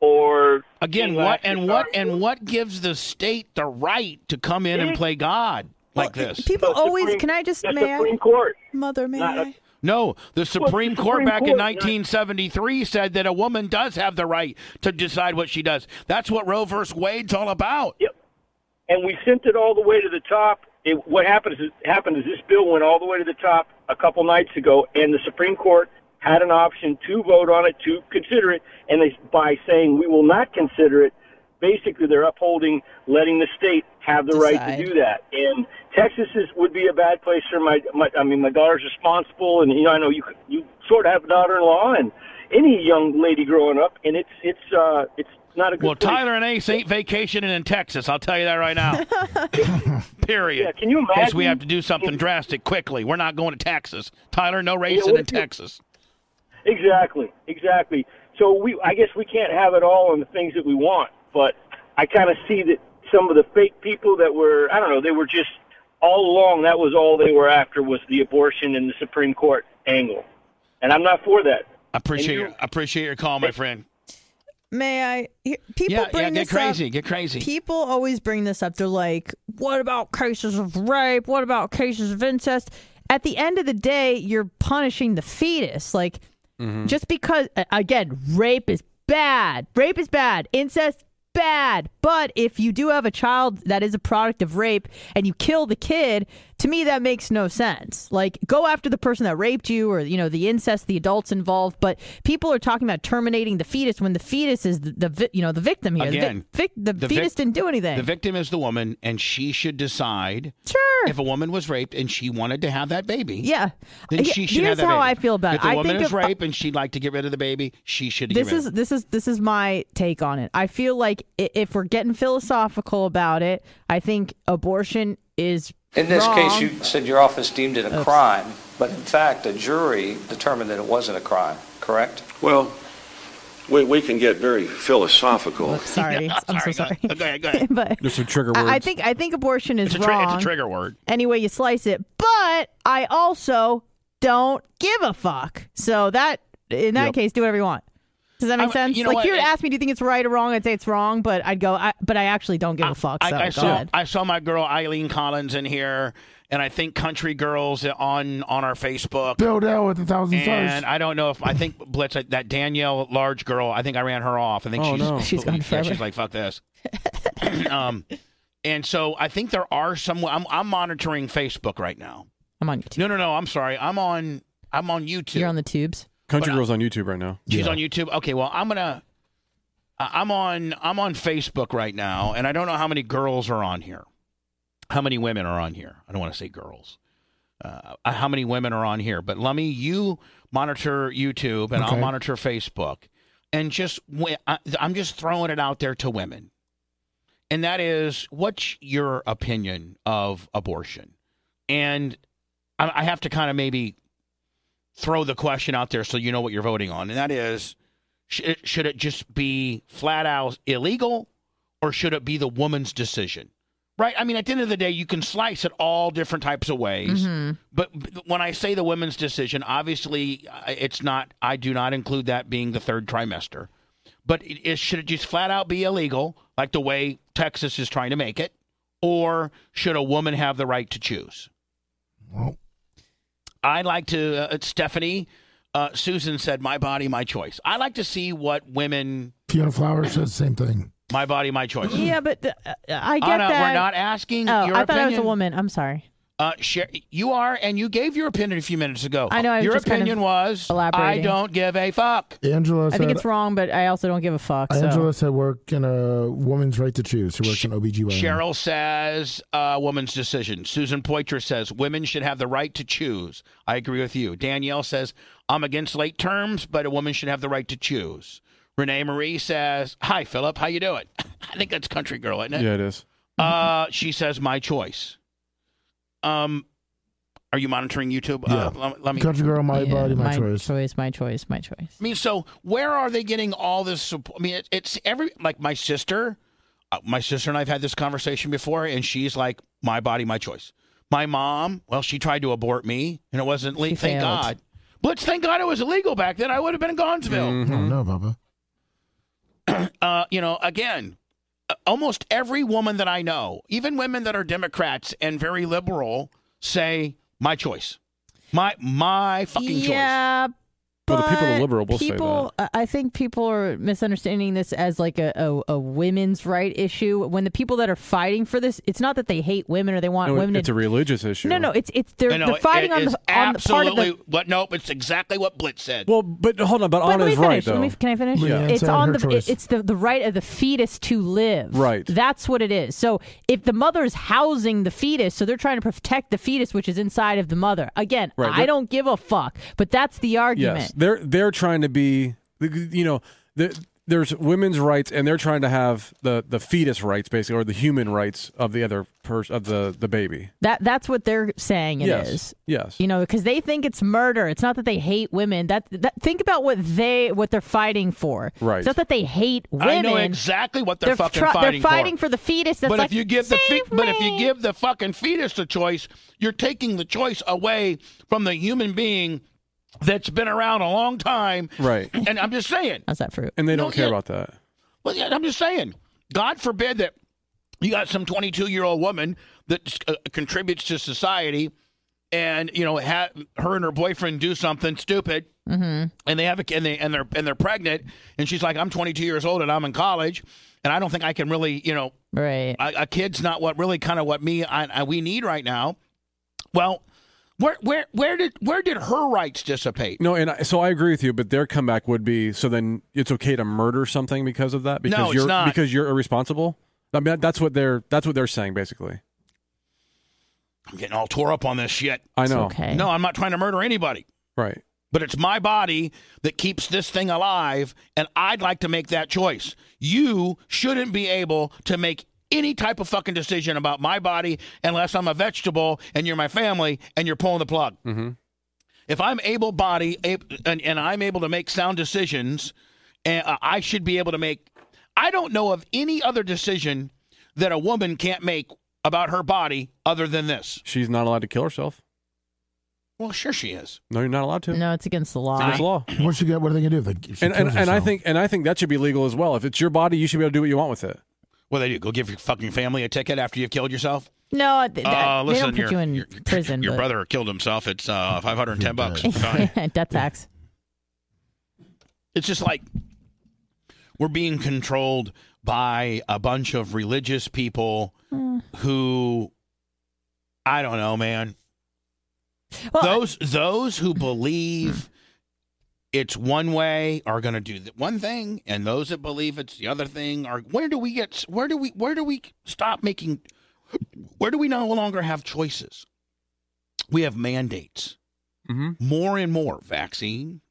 Or again, what and what and what gives the state the right to come in and play God like well, this? People the always. Supreme, can I just the may Supreme I? Court. Mother, may Not, I? No, the Supreme, well, the Court Supreme back Court, in nineteen seventy-three said that a woman does have the right to decide what she does. That's what Roe versus Wade's all about. Yep. And we sent it all the way to the top. It, what happened is, happened is this bill went all the way to the top a couple nights ago, and the Supreme Court had an option to vote on it, to consider it, and they, by saying we will not consider it, basically they're upholding letting the state have the Decide. right to do that. And Texas is, would be a bad place for my, my, I mean, my daughter's responsible, and, you know, I know you you sort of have a daughter-in-law and any young lady growing up, and it's, it's, uh, it's not a good Well, place. Tyler and Ace ain't vacationing in Texas. I'll tell you that right now. Period. Yeah, can you imagine? Guess we have to do something drastic quickly. We're not going to Texas. Tyler, no racing Yeah, what in if you- Texas. Exactly, exactly. So we, I guess we can't have it all on the things that we want, but I kind of see that some of the fake people that were, I don't know, they were just all along, that was all they were after was the abortion and the Supreme Court angle. And I'm not for that. I appreciate you- your, I appreciate your call, my friend. May I? Here- People Yeah, bring yeah, get this crazy, up. get crazy. People always bring this up. They're like, "What about cases of rape? What about cases of incest?" At the end of the day, you're punishing the fetus. Like, Mm-hmm. just because, a- again, rape is bad. Rape is bad. Incest, bad. But if you do have a child that is a product of rape and you kill the kid, to me that makes no sense. Like, go after the person that raped you, or, you know, the incest, the adults involved. But people are talking about terminating the fetus when the fetus is the, the vi- you know, the victim here. Again, the, vic- the, the fetus vic- didn't do anything. The victim is the woman, and she should decide sure. if a woman was raped and she wanted to have that baby. Yeah. Then He- she should Here's have that how baby. I feel about if it. If I a woman think is if- raped and she'd like to get rid of the baby, she should This get rid is of it. this is this is my take on it. I feel like i- if we're getting philosophical about it, I think abortion is In this wrong. case, you said your office deemed it a Oops. crime, but in fact, a jury determined that it wasn't a crime, correct? Well, we, we can get very philosophical. Sorry, I'm so sorry. Go ahead, go ahead. but There's some trigger words. I I think I think abortion is It's a, tri- wrong. it's a trigger word. Any way you slice it, but I also don't give a fuck. So that in that Yep. case, do whatever you want. Does that make I'm- sense? you know like what? if you were to It- ask me, do you think it's right or wrong? I'd say it's wrong, but I'd go. I, but I actually don't give a fuck. So I, I go saw ahead. I saw my girl Eileen Collins in here, and I think Country Girls on on our Facebook. Bill Dell with a thousand And stars. I don't know if I think Blitz that Danielle Large girl. I think I ran her off. I think Oh, she's no. She's gone yeah, forever. she's like fuck this. um, and so I think there are some. I'm I'm monitoring Facebook right now. I'm on YouTube. No, no, no. I'm sorry. I'm on. I'm on YouTube. You're on the tubes. Country but, uh, Girl's on YouTube right now. She's Yeah. on YouTube. Okay, well, I'm gonna. uh, I'm on. I'm on Facebook right now, and I don't know how many girls are on here. How many women are on here? I don't want to say girls. Uh, how many women are on here? But Lummy, you monitor YouTube, and I'll Okay. monitor Facebook, and just wi- I- I'm just throwing it out there to women, and that is, what's your opinion of abortion? And I, I have to kind of maybe throw the question out there so you know what you're voting on, and that is, sh- should it just be flat out illegal, or should it be the woman's decision? Right? I mean, at the end of the day, you can slice it all different types of ways. Mhm. But when I say the women's decision, obviously, uh, it's not. I do not include that being the third trimester. But it, it, should it just flat out be illegal, like the way Texas is trying to make it, or should a woman have the right to choose? Well, I'd like to, uh, Stephanie, uh, Susan said, my body, my choice. I like to see what women... Fiona Flowers says the same thing. My body, my choice. Yeah, but uh, I get Anna, that. we're not asking oh, your I opinion. thought I was a woman. I'm sorry. Uh, share, you are, and you gave your opinion a few minutes ago. I know. I was your just kind opinion of was, I elaborating. don't give a fuck. Angela I said, think it's wrong, but I also don't give a fuck. So. Angela said work in a woman's right to choose. She works in O B G Y N. Cheryl says uh, woman's decision. Susan Poitras says women should have the right to choose. I agree with you. Danielle says I'm against late terms, but a woman should have the right to choose. Renee Marie says, hi, Philip. How you doing? I think that's country girl, isn't it? Yeah, it is. Uh, she says my choice. Um, Are you monitoring YouTube? Yeah. Uh, let, let me. Country girl, my Yeah, body, my, my choice. choice, my choice, my choice. I mean, so where are they getting all this support? I mean, it, it's every, like my sister, uh, my sister and I have had this conversation before, and she's like, my body, my choice. My mom, well, she tried to abort me, and it wasn't legal. Thank failed. God. Blitz, thank God it was illegal back then. I would have been in Gainesville. Oh, no, Bubba. Uh, you know, again, uh, almost every woman that I know, even women that are Democrats and very liberal, say, my choice. My my fucking choice. Yeah, Well, the people but are liberal will say people, I I think people are misunderstanding this as like a, a, a women's right issue. When the people that are fighting for this, it's not that they hate women or they want No, women it's to. a religious issue. No, no, it's it's they're, I know, they're fighting it on is the on the part of absolutely the. what? Nope, it's exactly what Blitz said. Well, but hold on, but Wait, let Anna's me right finish. though. Let me, can I finish? Yeah. It's It's on her the choice. it- it's the the right of the fetus to live. Right. That's what it is. So if the mother's housing the fetus, so they're trying to protect the fetus which is inside of the mother. Again, Right, I they're- don't give a fuck. But that's the argument. Yes, they're they're trying to be, you know, there- there's women's rights, and they're trying to have the, the fetus rights, basically, or the human rights of the other person, of the, the baby. That that's what they're saying it is. Yes, yes. You know, because they think it's murder. It's not that they hate women. That, that think about what they what they're fighting for. Right. It's not that they hate women. I know exactly what they're, They're fucking try- fighting They're fighting for. for the fetus. That's but like, if you give the fe- "Save but if you me." give the fucking fetus the choice, you're taking the choice away from the human being that's been around a long time. Right. And I'm just saying. How's that fruit? And they No, don't care yeah. about that. Well, yeah, I'm just saying. God forbid that you got some twenty-two-year-old woman that uh, contributes to society, and you know, ha- her and her boyfriend do something stupid, Mm-hmm. and they have a and they and they're and they're pregnant, and she's like, I'm twenty-two years old and I'm in college, and I don't think I can really, you know, Right. a, a kid's not what really kind of what me I, I, we need right now. Well, where where where did where did her rights dissipate? No, and I, so I agree with you, but their comeback would be, so then it's okay to murder something because of that? Because No, it's you're not. because you're irresponsible? I mean, that's what they're that's what they're saying basically. I'm getting all tore up on this shit. I know. okay. No, I'm not trying to murder anybody. Right. But it's my body that keeps this thing alive, and I'd like to make that choice. You shouldn't be able to make any type of fucking decision about my body unless I'm a vegetable and you're my family and you're pulling the plug. Mm-hmm. If I'm able-bodied ab- and, and I'm able to make sound decisions, and uh, I should be able to make. I don't know of any other decision that a woman can't make about her body other than this. She's not allowed to kill herself. Well, sure she is. No, you're not allowed to. No, it's against the law. It's against the law. What she get? What are they gonna do? If they, if she And and, kills and I herself? think and I think that should be legal as well. If it's your body, you should be able to do what you want with it. What do they do? Go give your fucking family a ticket after you've killed yourself? No, th- that, Uh, they listen, don't put your, you in your, prison. Your but- brother killed himself. It's uh, five hundred ten bucks. Fine. Death tax. It's just like we're being controlled by a bunch of religious people Mm. who, I don't know, man. Well, those those who believe it's one way are going to do the one thing, and those that believe it's the other thing are. Where do we get? Where do we? Where do we stop making? Where do we no longer have choices? We have mandates. Mm-hmm. More and more vaccine,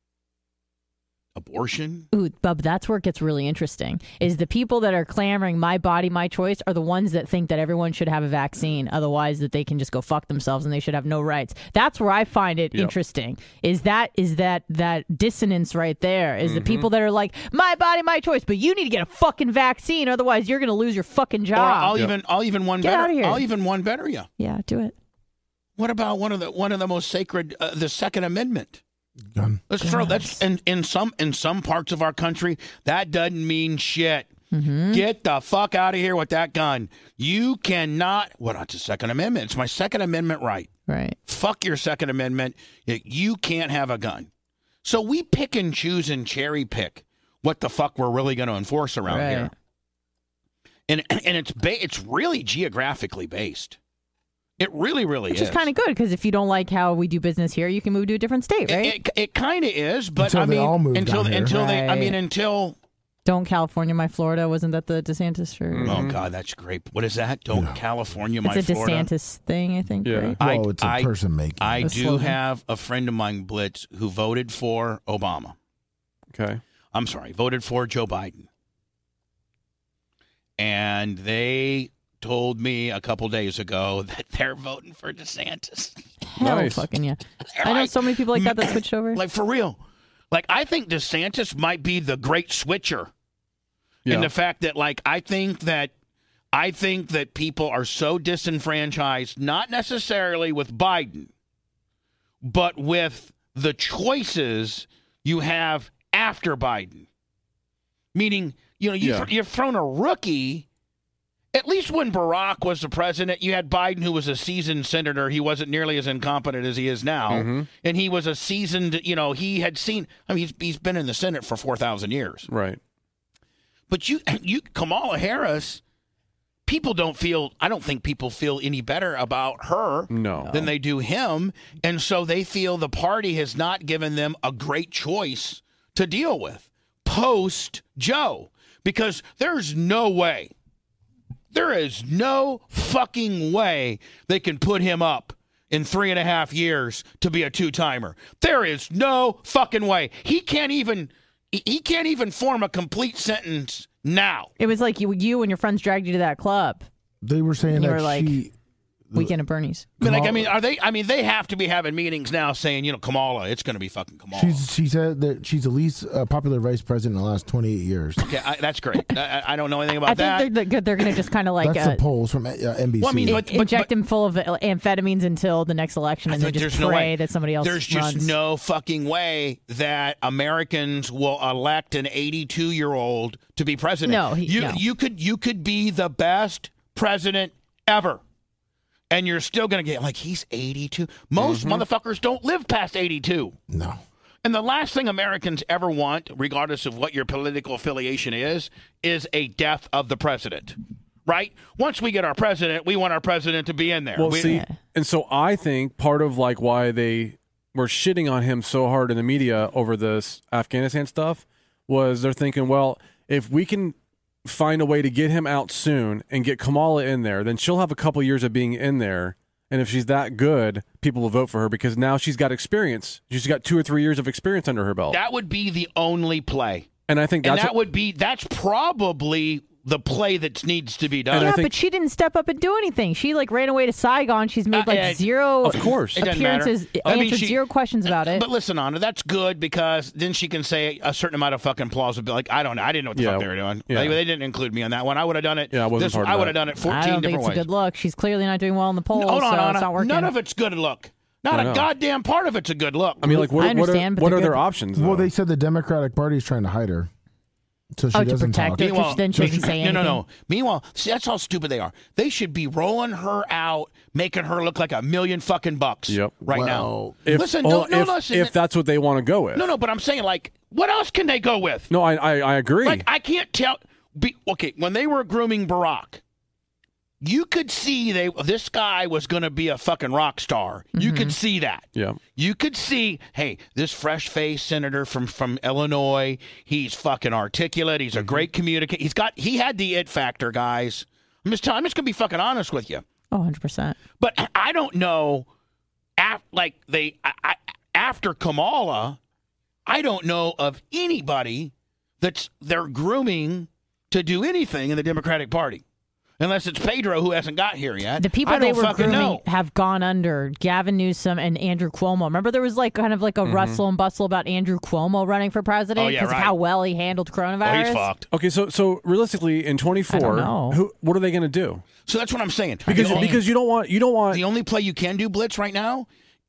abortion. Ooh, Bub, that's where it gets really interesting. Is the people that are clamoring my body, my choice are the ones that think that everyone should have a vaccine, otherwise that they can just go fuck themselves and they should have no rights. That's where I find it Yep. interesting. Is that is that that dissonance right there? Is Mm-hmm. the people that are like my body, my choice, but you need to get a fucking vaccine, otherwise you're going to lose your fucking Or job. I'll even I'll even one Get better. outta here. I'll even one better you. Yeah, do it. What about one of the one of the most sacred, uh, the Second Amendment? Gun. Let's throw that's in, in some in some parts of our country that doesn't mean shit. Mm-hmm. Get the fuck out of here with that gun. You cannot. Well, that's the Second Amendment. It's my Second Amendment right. Right. Fuck your Second Amendment. You can't have a gun. So we pick and choose and cherry pick what the fuck we're really going to enforce around Right. here. And and it's ba- it's really geographically based. It really, really Which is. is kind of good because if you don't like how we do business here, you can move to a different state, right? It, it, it kind of is, but Until I they mean, all move until down here. until they, I Right. mean, until. Don't California, my Florida. Wasn't that the DeSantis shirt? Oh God, that's great. What is that? Don't California, my It's a Florida. DeSantis thing, I think. Right? I, Well, it's a I- person making. I A do slogan. have a friend of mine, Blitz, who voted for Obama. Okay. I'm sorry, voted for Joe Biden. And they told me a couple days ago that they're voting for DeSantis. Hell Nice. fucking yeah. I know so many people like that that switched over. Like, for real. Like, I think DeSantis might be the great switcher. Yeah. In the fact that, like, I think that I think that people are so disenfranchised, not necessarily with Biden, but with the choices you have after Biden. Meaning, you know, you Yeah. th- you've thrown a rookie. At least when Barack was the president, you had Biden, who was a seasoned senator. He wasn't nearly as incompetent as he is now. Mm-hmm. And he was a seasoned, you know, he had seen, I mean, he's, he's been in the Senate for four thousand years. Right. But you, you, Kamala Harris, people don't feel, I don't think people feel any better about her No. than they do him. And so they feel the party has not given them a great choice to deal with post Joe. Because there's no way, there is no fucking way they can put him up in three and a half years to be a two-timer. There is no fucking way. He can't even, he can't even form a complete sentence now. It was like you, you and your friends dragged you to that club. They were saying And you that were like, she. Weekend at Bernie's. I mean, like, I mean, are they? I mean, they have to be having meetings now, saying, you know, Kamala, it's going to be fucking Kamala. She's, she said that she's the least uh, popular vice president in the last twenty-eight years. Okay, I, that's great. I, I don't know anything about I that. think they're, they're, they're going to just kind of like That's uh, the polls from uh, N B C. Well, I mean, in- but- but- inject but- him full of amphetamines until the next election, and I then think just there's pray no way. that somebody else There's just runs. no fucking way that Americans will elect an eighty-two-year-old to be president. No, he- you no. you could you could be the best president ever, and you're still gonna get like he's eighty-two. Most Mm-hmm. motherfuckers don't live past eighty-two. No. And the last thing Americans ever want, regardless of what your political affiliation is, is a death of the president. Right? Once we get our president, we want our president to be in there. Well, We- see, and so I think part of like why they were shitting on him so hard in the media over this Afghanistan stuff was they're thinking, well, if we can find a way to get him out soon and get Kamala in there, then she'll have a couple years of being in there. And if she's that good, people will vote for her because now she's got experience. She's got two or three years of experience under her belt. that would be the only play. And I think And that's that what, would be that's probably the play that needs to be done. And I Yeah, think- but she didn't step up and do anything. She like ran away to Saigon. She's made like Uh, uh, zero of course. It doesn't matter. appearances, I mean, answered she- zero questions about it. But listen, Anna, that's good because then she can say a certain amount of fucking plausibility. Like, I don't know. I didn't know what the Yeah. fuck they were doing. Yeah. They, they didn't include me on that one. I would have done it. Yeah, I wasn't this, part of I would that. have done it I fourteen don't think different it's ways. a good look. She's clearly not doing well in the polls, Hold on, so Anna. it's not working. None of it's good look. Not I a know. goddamn part of it's a good look. I mean, like, what, I what are, understand, but what they're are their good. options? Well, though? they said the Democratic Party is trying to hide her, so she Oh, to doesn't protect talk. her? Because then she doesn't say no, no, no. anything. Meanwhile, see, that's how stupid they are. They should be rolling her out, making her look like a million fucking bucks Yep. right Well, now. If, listen, well, no, no, if, listen. if that's what they want to go with. no, no, but I'm saying, like, what else can they go with? No, I, I, I agree. Like, I can't tell. Be, okay, when they were grooming Barack, you could see they this guy was going to be a fucking rock star. You could see that. yeah. You could see, hey, this fresh-faced senator from, from Illinois, he's fucking articulate. He's a great communicator. He's got he had the it factor, guys. I'm just telling, I'm just going to be fucking honest with you. Oh, one hundred percent. But I don't know, af, like they I, I, after Kamala, I don't know of anybody that's they're grooming to do anything in the Democratic Party. Unless it's Pedro who hasn't got here yet. The people I they don't were fucking grooming know. have gone under. Gavin Newsom and Andrew Cuomo. Remember, there was like kind of like a rustle and bustle about Andrew Cuomo running for president Oh, yeah, because right. of how well he handled coronavirus. Oh, he's fucked. Okay, so so realistically, in twenty-four, know. who what are they going to do? So that's what I'm saying. Because The only- because you don't want you don't want the only play you can do, Blitz, right now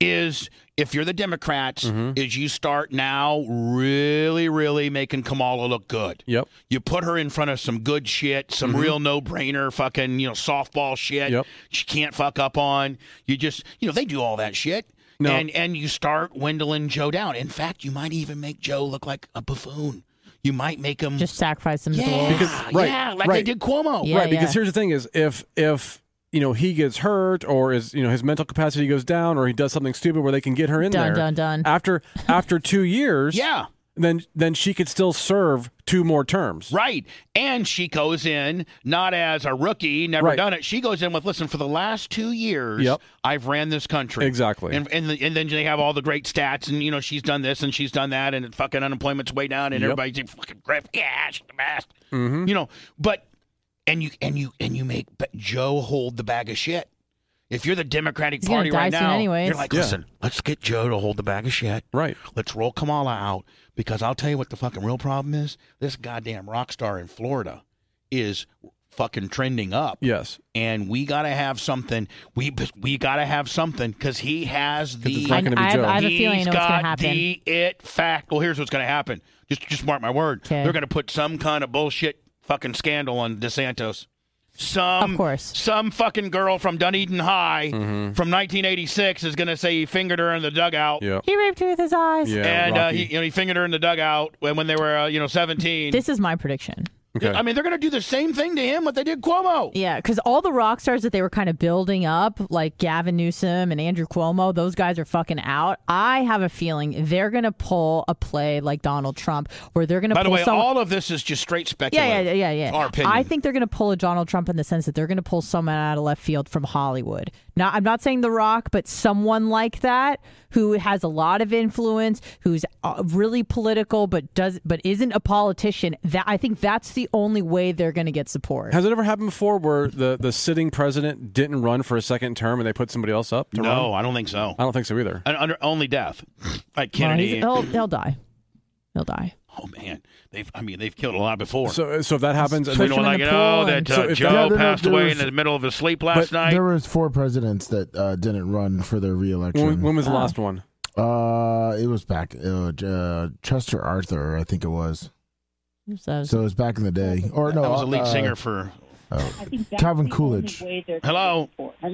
is if you're the Democrats, Mm-hmm. is you start now really, really making Kamala look good. Yep. You put her in front of some good shit, some Mhm. real no-brainer fucking, you know, softball shit. Yep. She can't fuck up on. You just, you know, they do all that shit. No. And and you start dwindling Joe down. In fact, you might even make Joe look like a buffoon. You might make him Just sacrifice him. yeah, to the wolves. Because- right, yeah, like they right. did Cuomo. Yeah, right, because yeah. here's the thing: is if if you know he gets hurt or is you know his mental capacity goes down or he does something stupid where they can get her in Dun, there dun, dun. after after two years, Yeah. then then she could still serve two more terms. Right. And she goes in not as a rookie, never Right. done it. She goes in with, listen, for the last two years, Yep. I've ran this country. Exactly. And and, the, and then they have all the great stats, and, you know, she's done this and she's done that, and fucking unemployment's way down, and Yep. everybody's fucking Griff, yeah, she's the best. Mm-hmm. You know, but, and you, and you, and you make Joe hold the bag of shit. If you're the Democratic He's gonna Party die right soon now, anyways. you're like, Yeah. listen, let's get Joe to hold the bag of shit. Right. Let's roll Kamala out, because I'll tell you what the fucking real problem is. This goddamn rock star in Florida is fucking trending up. Yes. And we got to have something. We we got to have something because he has 'Cause the. it's not gonna be I, I, Joe. I have a He's feeling I know what's got going to happen. the it fact. Well, here's what's going to happen. Just just mark my word. 'Kay. They're going to put some kind of bullshit fucking scandal on DeSantis. Some Of course. some fucking girl from Dunedin High Mhm. from nineteen eighty-six is going to say he fingered her in the dugout. Yep. He raped her with his eyes. Yeah. And uh, Rocky. he, you know, he fingered her in the dugout when, when they were, uh, you know, seventeen. This is my prediction. Okay. I mean, they're going to do the same thing to him what they did Cuomo. Yeah, because all the rock stars that they were kind of building up, like Gavin Newsom and Andrew Cuomo, those guys are fucking out. I have a feeling they're going to pull a play like Donald Trump, where they're going to By pull the way, someone. all of this is just straight speculation. Yeah, yeah, yeah, yeah. Our opinion. I think they're going to pull a Donald Trump in the sense that they're going to pull someone out of left field from Hollywood. Now, I'm not saying The Rock, but someone like that who has a lot of influence, who's uh, really political, but does but isn't a politician. That I think that's the only way they're going to get support. Has it ever happened before where the, the sitting president didn't run for a second term and they put somebody else up to run? No, I don't think so. I don't think so either. Un- Under only death, like Well, Kennedy. he's- he'll, he'll die. He'll die. oh man, they've. I mean, they've killed a lot before. So so if that happens, and you they know, him in like the you know pool that and- uh, So if Joe that- Yeah, there- passed there away was- in the middle of his sleep last night. There was four presidents that uh, didn't run for their reelection. when, when was the last one? Uh, it was back. Uh, uh, Chester Arthur, I think it was. So, So it was back in the day. Or no, that was a lead uh, singer for. uh, Calvin Coolidge. Hello,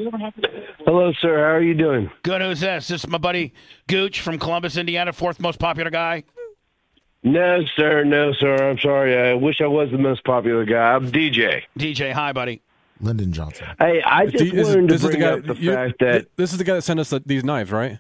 Hello, sir. How are you doing? good. Who's this? This is my buddy Gooch from Columbus, Indiana, fourth most popular guy. No, sir. No, sir. I'm sorry. I wish I was the most popular guy. I'm D J. D J, hi, buddy. Lyndon Johnson. Hey, I just This is- wanted to this is the bring guy. up the you- fact that this is the guy that sent us the, these knives, right?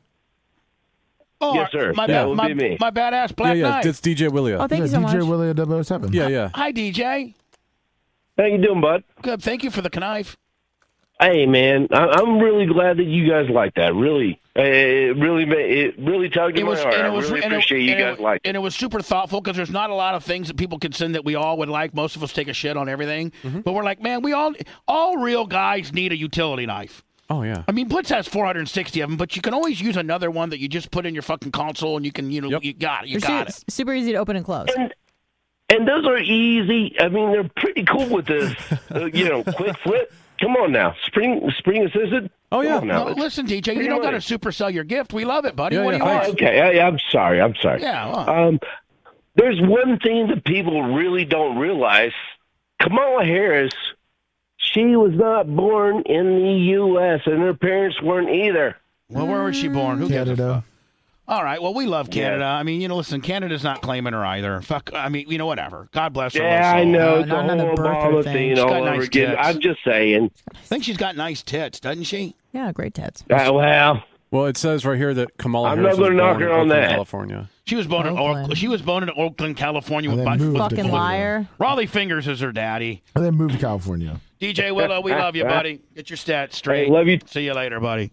Oh, Yes, sir. My, That ba- would my, be me. my badass black yeah, yeah. knife. It's D J Willia. oh, thank yeah, you so D J much. Willie double oh seven. yeah, yeah. Hi, D J. how you doing, bud? Good. Thank you for the knife. Hey, man, I- I'm really glad that you guys like that. Really, Uh, it really, ma- it really tugged at It my was, heart. and I it was, really and it- appreciate you and it- guys like it. and it was super thoughtful because there's not a lot of things that people can send that we all would like. Most of us take a shit on everything, Mm-hmm. but we're like, man, we all, all real guys need a utility knife. Oh yeah. I mean, Blitz has four hundred sixty of them, but you can always use another one that you just put in your fucking console and you can, you know, Yep. you got it, you They're got su- it. super easy to open and close. And, and those are easy. I mean, they're pretty cool with this. uh, you know, quick flip. Come on now, spring, spring assisted. Oh, yeah. Come on now. No, It's listen, D J, you pretty don't got to much. super sell your gift. We love it, buddy. Yeah, what yeah, do you thanks. want? Okay, I, I'm sorry. I'm sorry. Yeah, well. Um, there's one thing that people really don't realize. Kamala Harris, she was not born in the U S and her parents weren't either. Well, where was she born? Who gives a Canada. fuck? All right. Well, we love Canada. Yeah. I mean, you know, listen, Canada's not claiming her either. Fuck. I mean, you know, whatever. God bless her. Yeah, little I soul. know. No, It's a not another whole birther Obama thing. thing She's all got over nice again. tits. I'm just saying. I think she's got nice tits, doesn't she? Yeah, great tits. Uh, well, Well, it says right here that Kamala I'm Harris not gonna was knock born her in on Oakland, that. California. She was born in Oakland. Oakland. She was born in Oakland, California. And With then my moved to Fucking Florida. liar. Raleigh Fingers is her daddy. And then moved to California. D J Willow, we love you, buddy. Get your stats straight. Hey, love you. See you later, buddy.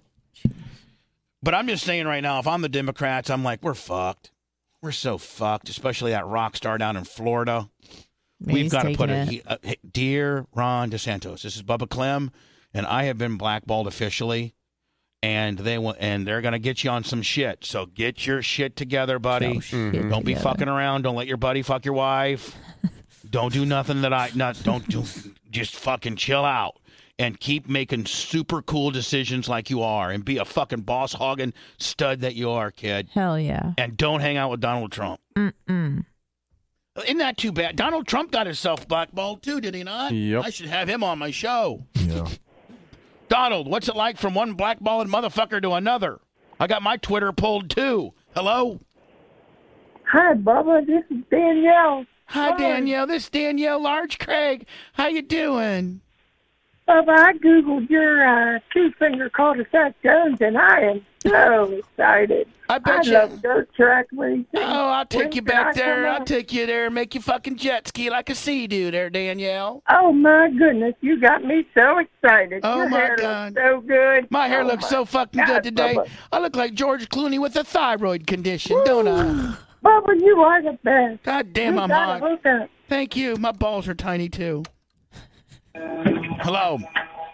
But I'm just saying right now, if I'm the Democrats, I'm like, we're fucked. We're so fucked, especially that rock star down in Florida. Maybe We've he's got to taking put it. it. He, uh, hey, dear Ron DeSantis, this is Bubba Clem, and I have been blackballed officially, and they will, and they're gonna get you on some shit. So get your shit together, buddy. Oh, shit Don't be together. fucking around. Don't let your buddy fuck your wife. Don't do nothing that I not. Don't do. Just fucking chill out. and keep making super cool decisions like you are and be a fucking boss hogging stud that you are, kid. Hell yeah. And don't hang out with Donald Trump. Mm-mm. Isn't that too bad? Donald Trump got himself blackballed too, did he not? Yep. I should have him on my show. Yeah. Donald, what's it like from one blackballing motherfucker to another? I got my Twitter pulled too. Hello? Hi, Bubba. This is Danielle. Hi, Hi. Danielle. This is Danielle Large Craig. How you doing? Bubba, I Googled your uh, two-finger cul-de-sac Jones, and I am so excited. I bet I you. love dirt track racing. Oh, I'll take When you can back I there. come I'll out? take you there and make you fucking jet ski like a sea-doo there, Danielle. Oh, my goodness. You got me so excited. Oh, your my hair God. looks so good. My hair Oh, looks my so fucking God, good today. Bubba. I look like George Clooney with a thyroid condition, don't I? Bubba, you are the best. God damn, you I'm gotta hot. hook up. Thank you. My balls are tiny, too. Hello.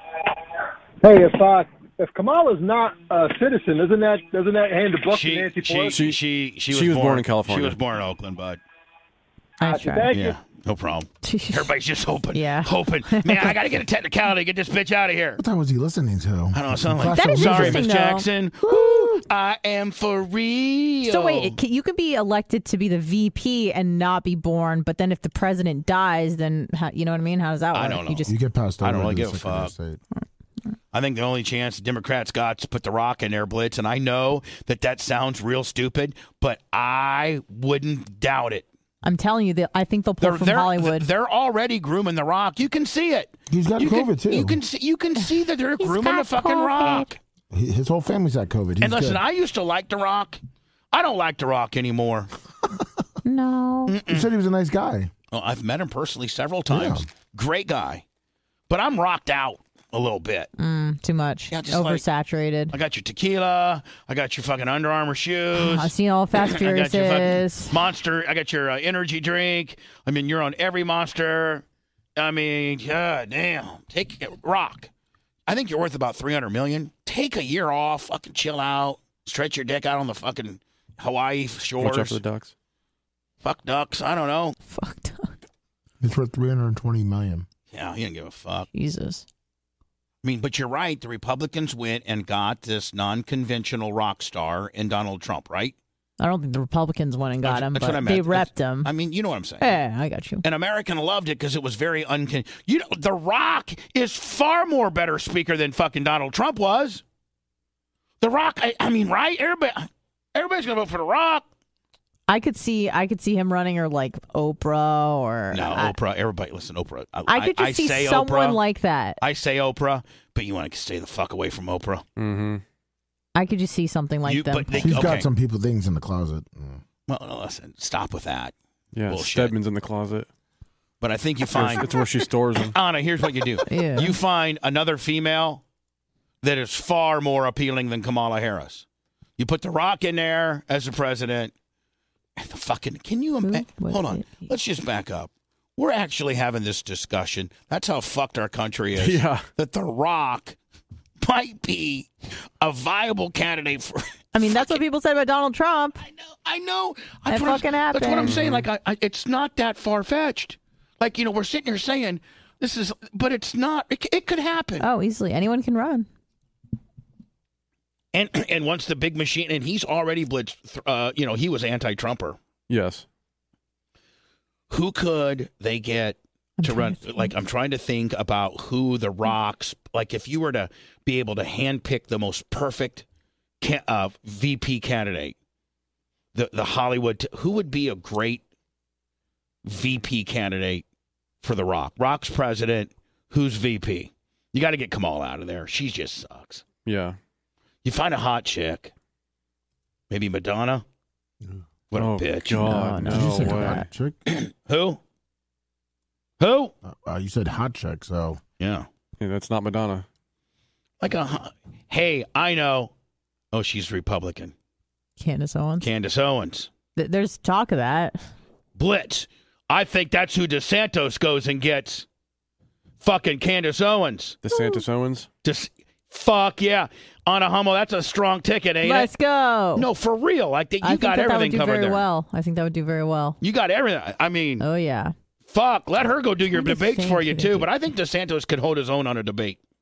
Hey, if uh, if Kamala's not a citizen, doesn't that doesn't that hand the book She, to Nancy she, Pelosi? she, she, she, She was born in She California. was born in Oakland, bud. That's right. Thank Yeah, you. no problem. Everybody's just hoping. Yeah. Hoping. Man, I got to get a technicality. Get this bitch out of here. What time was he listening to? I don't know. Sound like That is sorry, interesting, Miss though. Jackson. Woo, I am for real. So wait, it- you could be elected to be the V P and not be born, but then if the president dies, then how, you know what I mean? How does that work? I don't know. You just You get passed over. I don't really to give the a Secretary of fuck. State. I think the only chance the Democrats got is to put the Rock in there, Blitz, and I know that that sounds real stupid, but I wouldn't doubt it. I'm telling you that I think they'll pull They're from they're, Hollywood. they're already grooming the Rock. You can see it. He's got you COVID can, too. You can see you can see that they're He's grooming the got fucking COVID. Rock. He- His whole family's got COVID. He's And listen, good. I used to like the Rock. I don't like the Rock anymore. no. You said he was a nice guy. Well, I've met him personally several times. Yeah. Great guy, but I'm rocked out a little bit. Mm, too much. Yeah, just like- Oversaturated. I got your tequila. I got your fucking Under Armour shoes. I've seen all Fast I got your fucking Furiouses. Monster. I got your uh, energy drink. I mean, you're on every Monster. I mean, god damn. Take Rock. I think you're worth about three hundred million. Take a year off. Fucking chill out. Stretch your dick out on the fucking Hawaii shores. Watch out for the ducks. Fuck ducks. I don't know. Fuck duck. It's worth three hundred twenty million. Yeah, he didn't give a fuck. Jesus. I mean, but you're right. The Republicans went and got this non-conventional rock star in Donald Trump, right? I don't think the Republicans went and got That's- him, that's but what I they meant. repped him. I mean, you know what I'm saying. Yeah, I got you. An American loved it because it was very uncon. You know, The Rock is far more better speaker than fucking Donald Trump was. The Rock, I, I mean, right? Everybody, everybody's gonna vote for The Rock. I could see, I could see him running or like Oprah or No, I, Oprah. Everybody, listen, Oprah. I, I could just I see say someone Oprah, like that. I say Oprah, but you want to stay the fuck away from Oprah. Mm-hmm. I could just see something like You- them. but they- He's okay. got some people things in the closet. Mm. Well, no, listen, stop with that. Yeah, Bullshit. Stedman's in the closet. But I think you It's where- find it's where she stores them. Anna, here's what you do. Yeah. You find another female that is far more appealing than Kamala Harris. You put The Rock in there as the president. And the fucking can you ima- Who hold would on? it be? Let's just back up. We're actually having this discussion. That's how fucked our country is. Yeah. That The Rock might be a viable candidate for. I mean, that's what people said about Donald Trump. I know. I know. That That's what I'm- fucking That's what I'm happened. saying. Like, I, I, it's not that far fetched. Like, you know, we're sitting here saying this is, but it's not. It, it could happen. Oh, easily. Anyone can run. And and once the big machine, and he's already blitzed. Uh, you know, he was anti-Trumper. Yes. Who could they get I'm to trying run? to think. Like, I'm trying to think about who the Rocks. Like, if you were to be able to handpick the most perfect ca- uh, V P candidate, the the Hollywood, who would be a great V P candidate for the Rock? Rock's president. Who's V P? You got to get Kamala out of there. She just sucks. Yeah. You find a hot chick, maybe Madonna. What a Oh, bitch! God, No, Did you no say way. hot chick? Who? Who? Uh, you said hot chick, so Yeah, Yeah, that's not Madonna. like a. hot- Hey, I know. Oh, she's Republican. Candace Owens. Candace Owens. Th- There's talk of that. Blitz. I think that's who DeSantos goes and gets. Fucking Candace Owens. DeSantis Owens. Just fuck yeah. On a Hummel, that's a strong ticket, ain't Let's it? go. No, for real. Like that, I you think got that, that would everything do covered very there. well. I think that would do very well. You got everything. I mean, Oh yeah. fuck. Let her go do your trying to debates think for you who to too. do. But I think DeSantos could hold his own on a debate.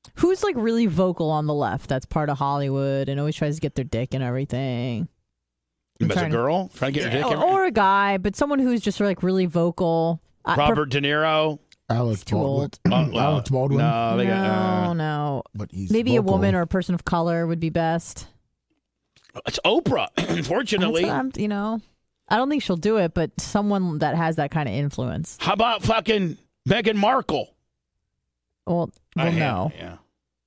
Who's like really vocal on the left? That's part of Hollywood and always tries to get their dick and everything. As a girl, trying to get her dick in? Or a guy, but someone who's just like really vocal. Robert De Niro. Alex too Baldwin. old. Oh, well, Alex Baldwin. No, they no, got, uh, no. But he's Maybe vocal. a woman or a person of color would be best. It's Oprah. Unfortunately, That's what I'm- you know, I don't think she'll do it, but someone that has that kind of influence. how about fucking Meghan Markle? Well, well, I have- no. Yeah.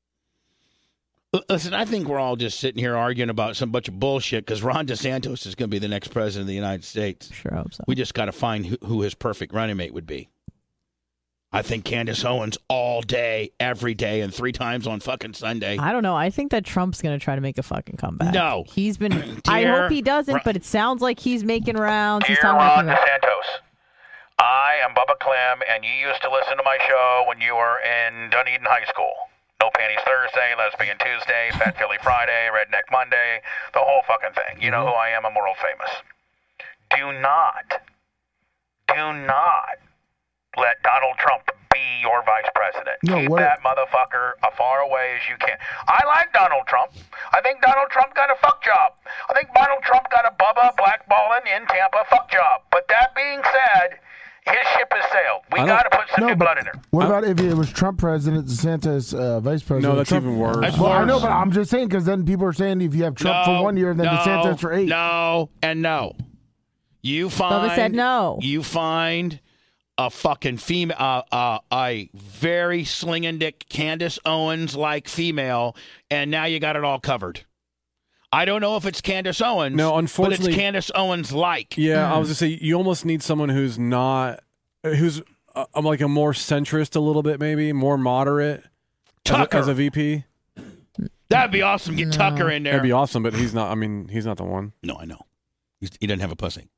L- Listen, I think we're all just sitting here arguing about some bunch of bullshit because Ron DeSantis is going to be the next president of the United States. Sure hope so. We just got to find who, who his perfect running mate would be. I think Candace Owens all day, every day, and three times on fucking Sunday. I don't know. I think that Trump's going to try to make a fucking comeback. No. He's been. I Dear hope he doesn't, Ron- but it sounds like he's making rounds. He's Dear talking Ron about. DeSantos, I am Bubba Clem, and you used to listen to my show when you were in Dunedin High School. No Panties Thursday, Lesbian Tuesday, Fat Philly Friday, Redneck Monday, the whole fucking thing. You know who I am? I'm world famous. Do not, do not let Donald Trump be your vice president. No, Keep what- that motherfucker as far away as you can. I like Donald Trump. I think Donald Trump got a fuck job. I think Donald Trump got a Bubba blackballing in Tampa fuck job. But that being said, his ship has sailed. We I got to don't- put some no, new but blood in her. What about if it was Trump president, DeSantis uh, vice president? No, that's Trump, even worse. That's Well, I know, worse. but I'm just saying because then people are saying if you have Trump for one year and then no, DeSantis for eight. No, and no. You find. Bubba said no. You find a fucking female, uh, uh, a very slinging dick Candace Owens like female, and now you got it all covered. I don't know if it's Candace Owens. No, but unfortunately- it's Candace Owens like. Yeah, I was gonna say you almost need someone who's not, who's uh, I'm like a more centrist, a little bit maybe more moderate. as a- Tucker. as a, V P. That'd be awesome. Get Tucker in there. That'd be awesome, but he's not. I mean, he's not the one. No, I know. He's, he doesn't have a pussy.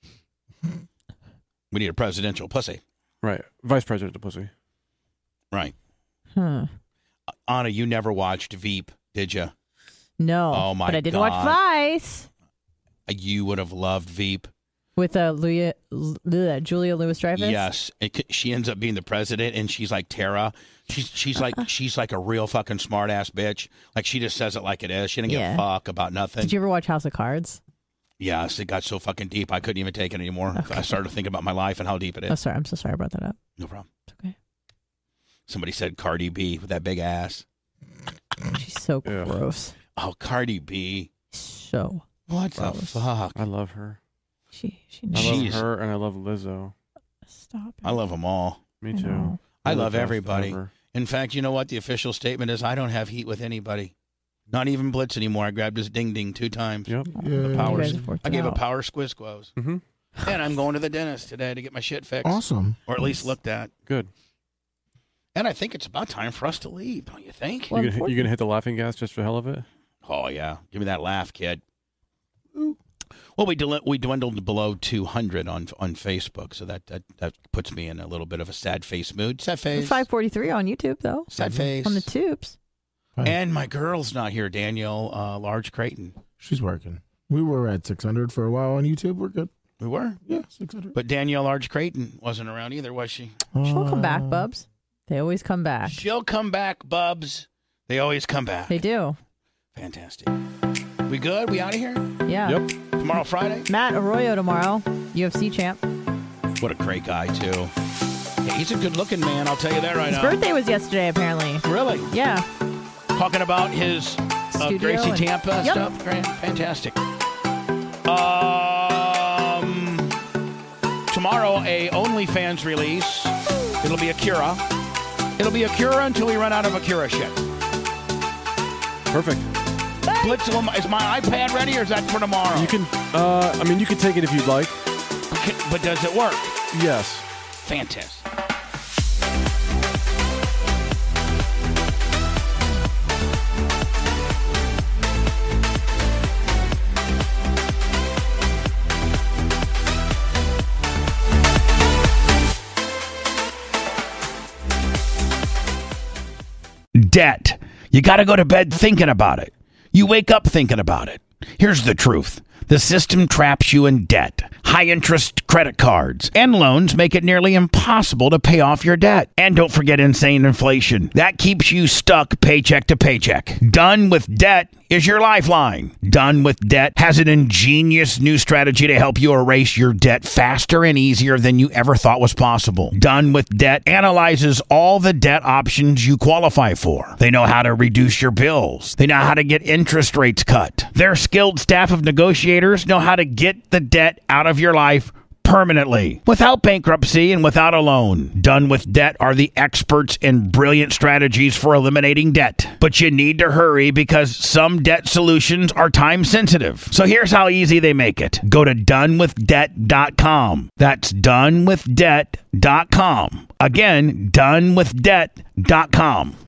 We need a presidential pussy. Right, vice president of pussy. Right. Huh. Anna, you never watched Veep, did you? No. Oh, my But I did God. watch Vice You would have loved Veep. with uh, Luia, L- Julia Louis-Dreyfus. Yes, it, c- she ends up being the president, and she's like Tara. She's she's like she's like a real fucking smart ass bitch. Like she just says it like it is. She didn't give Yeah. a fuck about nothing. Did you ever watch House of Cards? Yes, it got so fucking deep. I couldn't even take it anymore. I started thinking about my life and how deep it is. Oh, sorry. I'm so sorry I brought that up. No problem. It's okay. Somebody said Cardi B with that big ass. She's so gross. Oh, Cardi B. So What the gross. fuck? I love her. She she I love Jeez. her, and I love Lizzo. Stop I love them all. Me I too. know. I They're the love best everybody. ever. In fact, you know what? The official statement is I don't have heat with anybody. Not even Blitz anymore. I grabbed his ding ding two times. Yep. The Yeah. power. You guys have worked I it gave a out. power squiz quoze. Mm-hmm. And I'm going to the dentist today to get my shit fixed. Awesome. Or at least looked at. Good. And I think it's about time for us to leave, don't you think? Well, you gonna you gonna hit the laughing gas just for the hell of it? Oh, yeah. Give me that laugh, kid. Well, we del- we dwindled below two hundred on on Facebook, so that, that, that puts me in a little bit of a sad face mood. Sad face. five forty-three on YouTube though. Sad face. On the tubes. And my girl's not here, Danielle uh, Large Creighton. She's working. We were at six hundred for a while on YouTube. We're good. We were? Yeah, six hundred. But Danielle Large Creighton wasn't around either, was she? She'll come Uh, back, Bubs. They always come back. She'll come back, Bubs. They always come back. They do. Fantastic. We good? We out of here? Yeah. Yep. Tomorrow, Friday? Matt Arroyo tomorrow, U F C champ. What a great guy, too. Yeah, he's a good-looking man, I'll tell you that right His now. birthday was yesterday, apparently. Really? Yeah. Talking about his uh, Studio Gracie and- Tampa Yep. stuff? Great. Fantastic. Um, tomorrow, a OnlyFans release. It'll be Akira. It'll be Akira until we run out of Akira shit. Perfect. Blitz, is my iPad ready, or is that for tomorrow? You can. Uh, I mean, you can take it if you'd like. But does it work? Yes. Fantastic. Debt. You got to go to bed thinking about it. You wake up thinking about it. Here's the truth. The system traps you in debt. High-interest credit cards and loans make it nearly impossible to pay off your debt. And don't forget insane inflation. That keeps you stuck paycheck to paycheck. Done with Debt is your lifeline. Done with Debt has an ingenious new strategy to help you erase your debt faster and easier than you ever thought was possible. Done with Debt analyzes all the debt options you qualify for. They know how to reduce your bills. They know how to get interest rates cut. Their skilled staff of negotiators know how to get the debt out of your life permanently, without bankruptcy and without a loan. Done with Debt are the experts in brilliant strategies for eliminating debt. But you need to hurry because some debt solutions are time sensitive. So here's how easy they make it. Go to done with debt dot com. That's done with debt dot com. Again, done with debt dot com.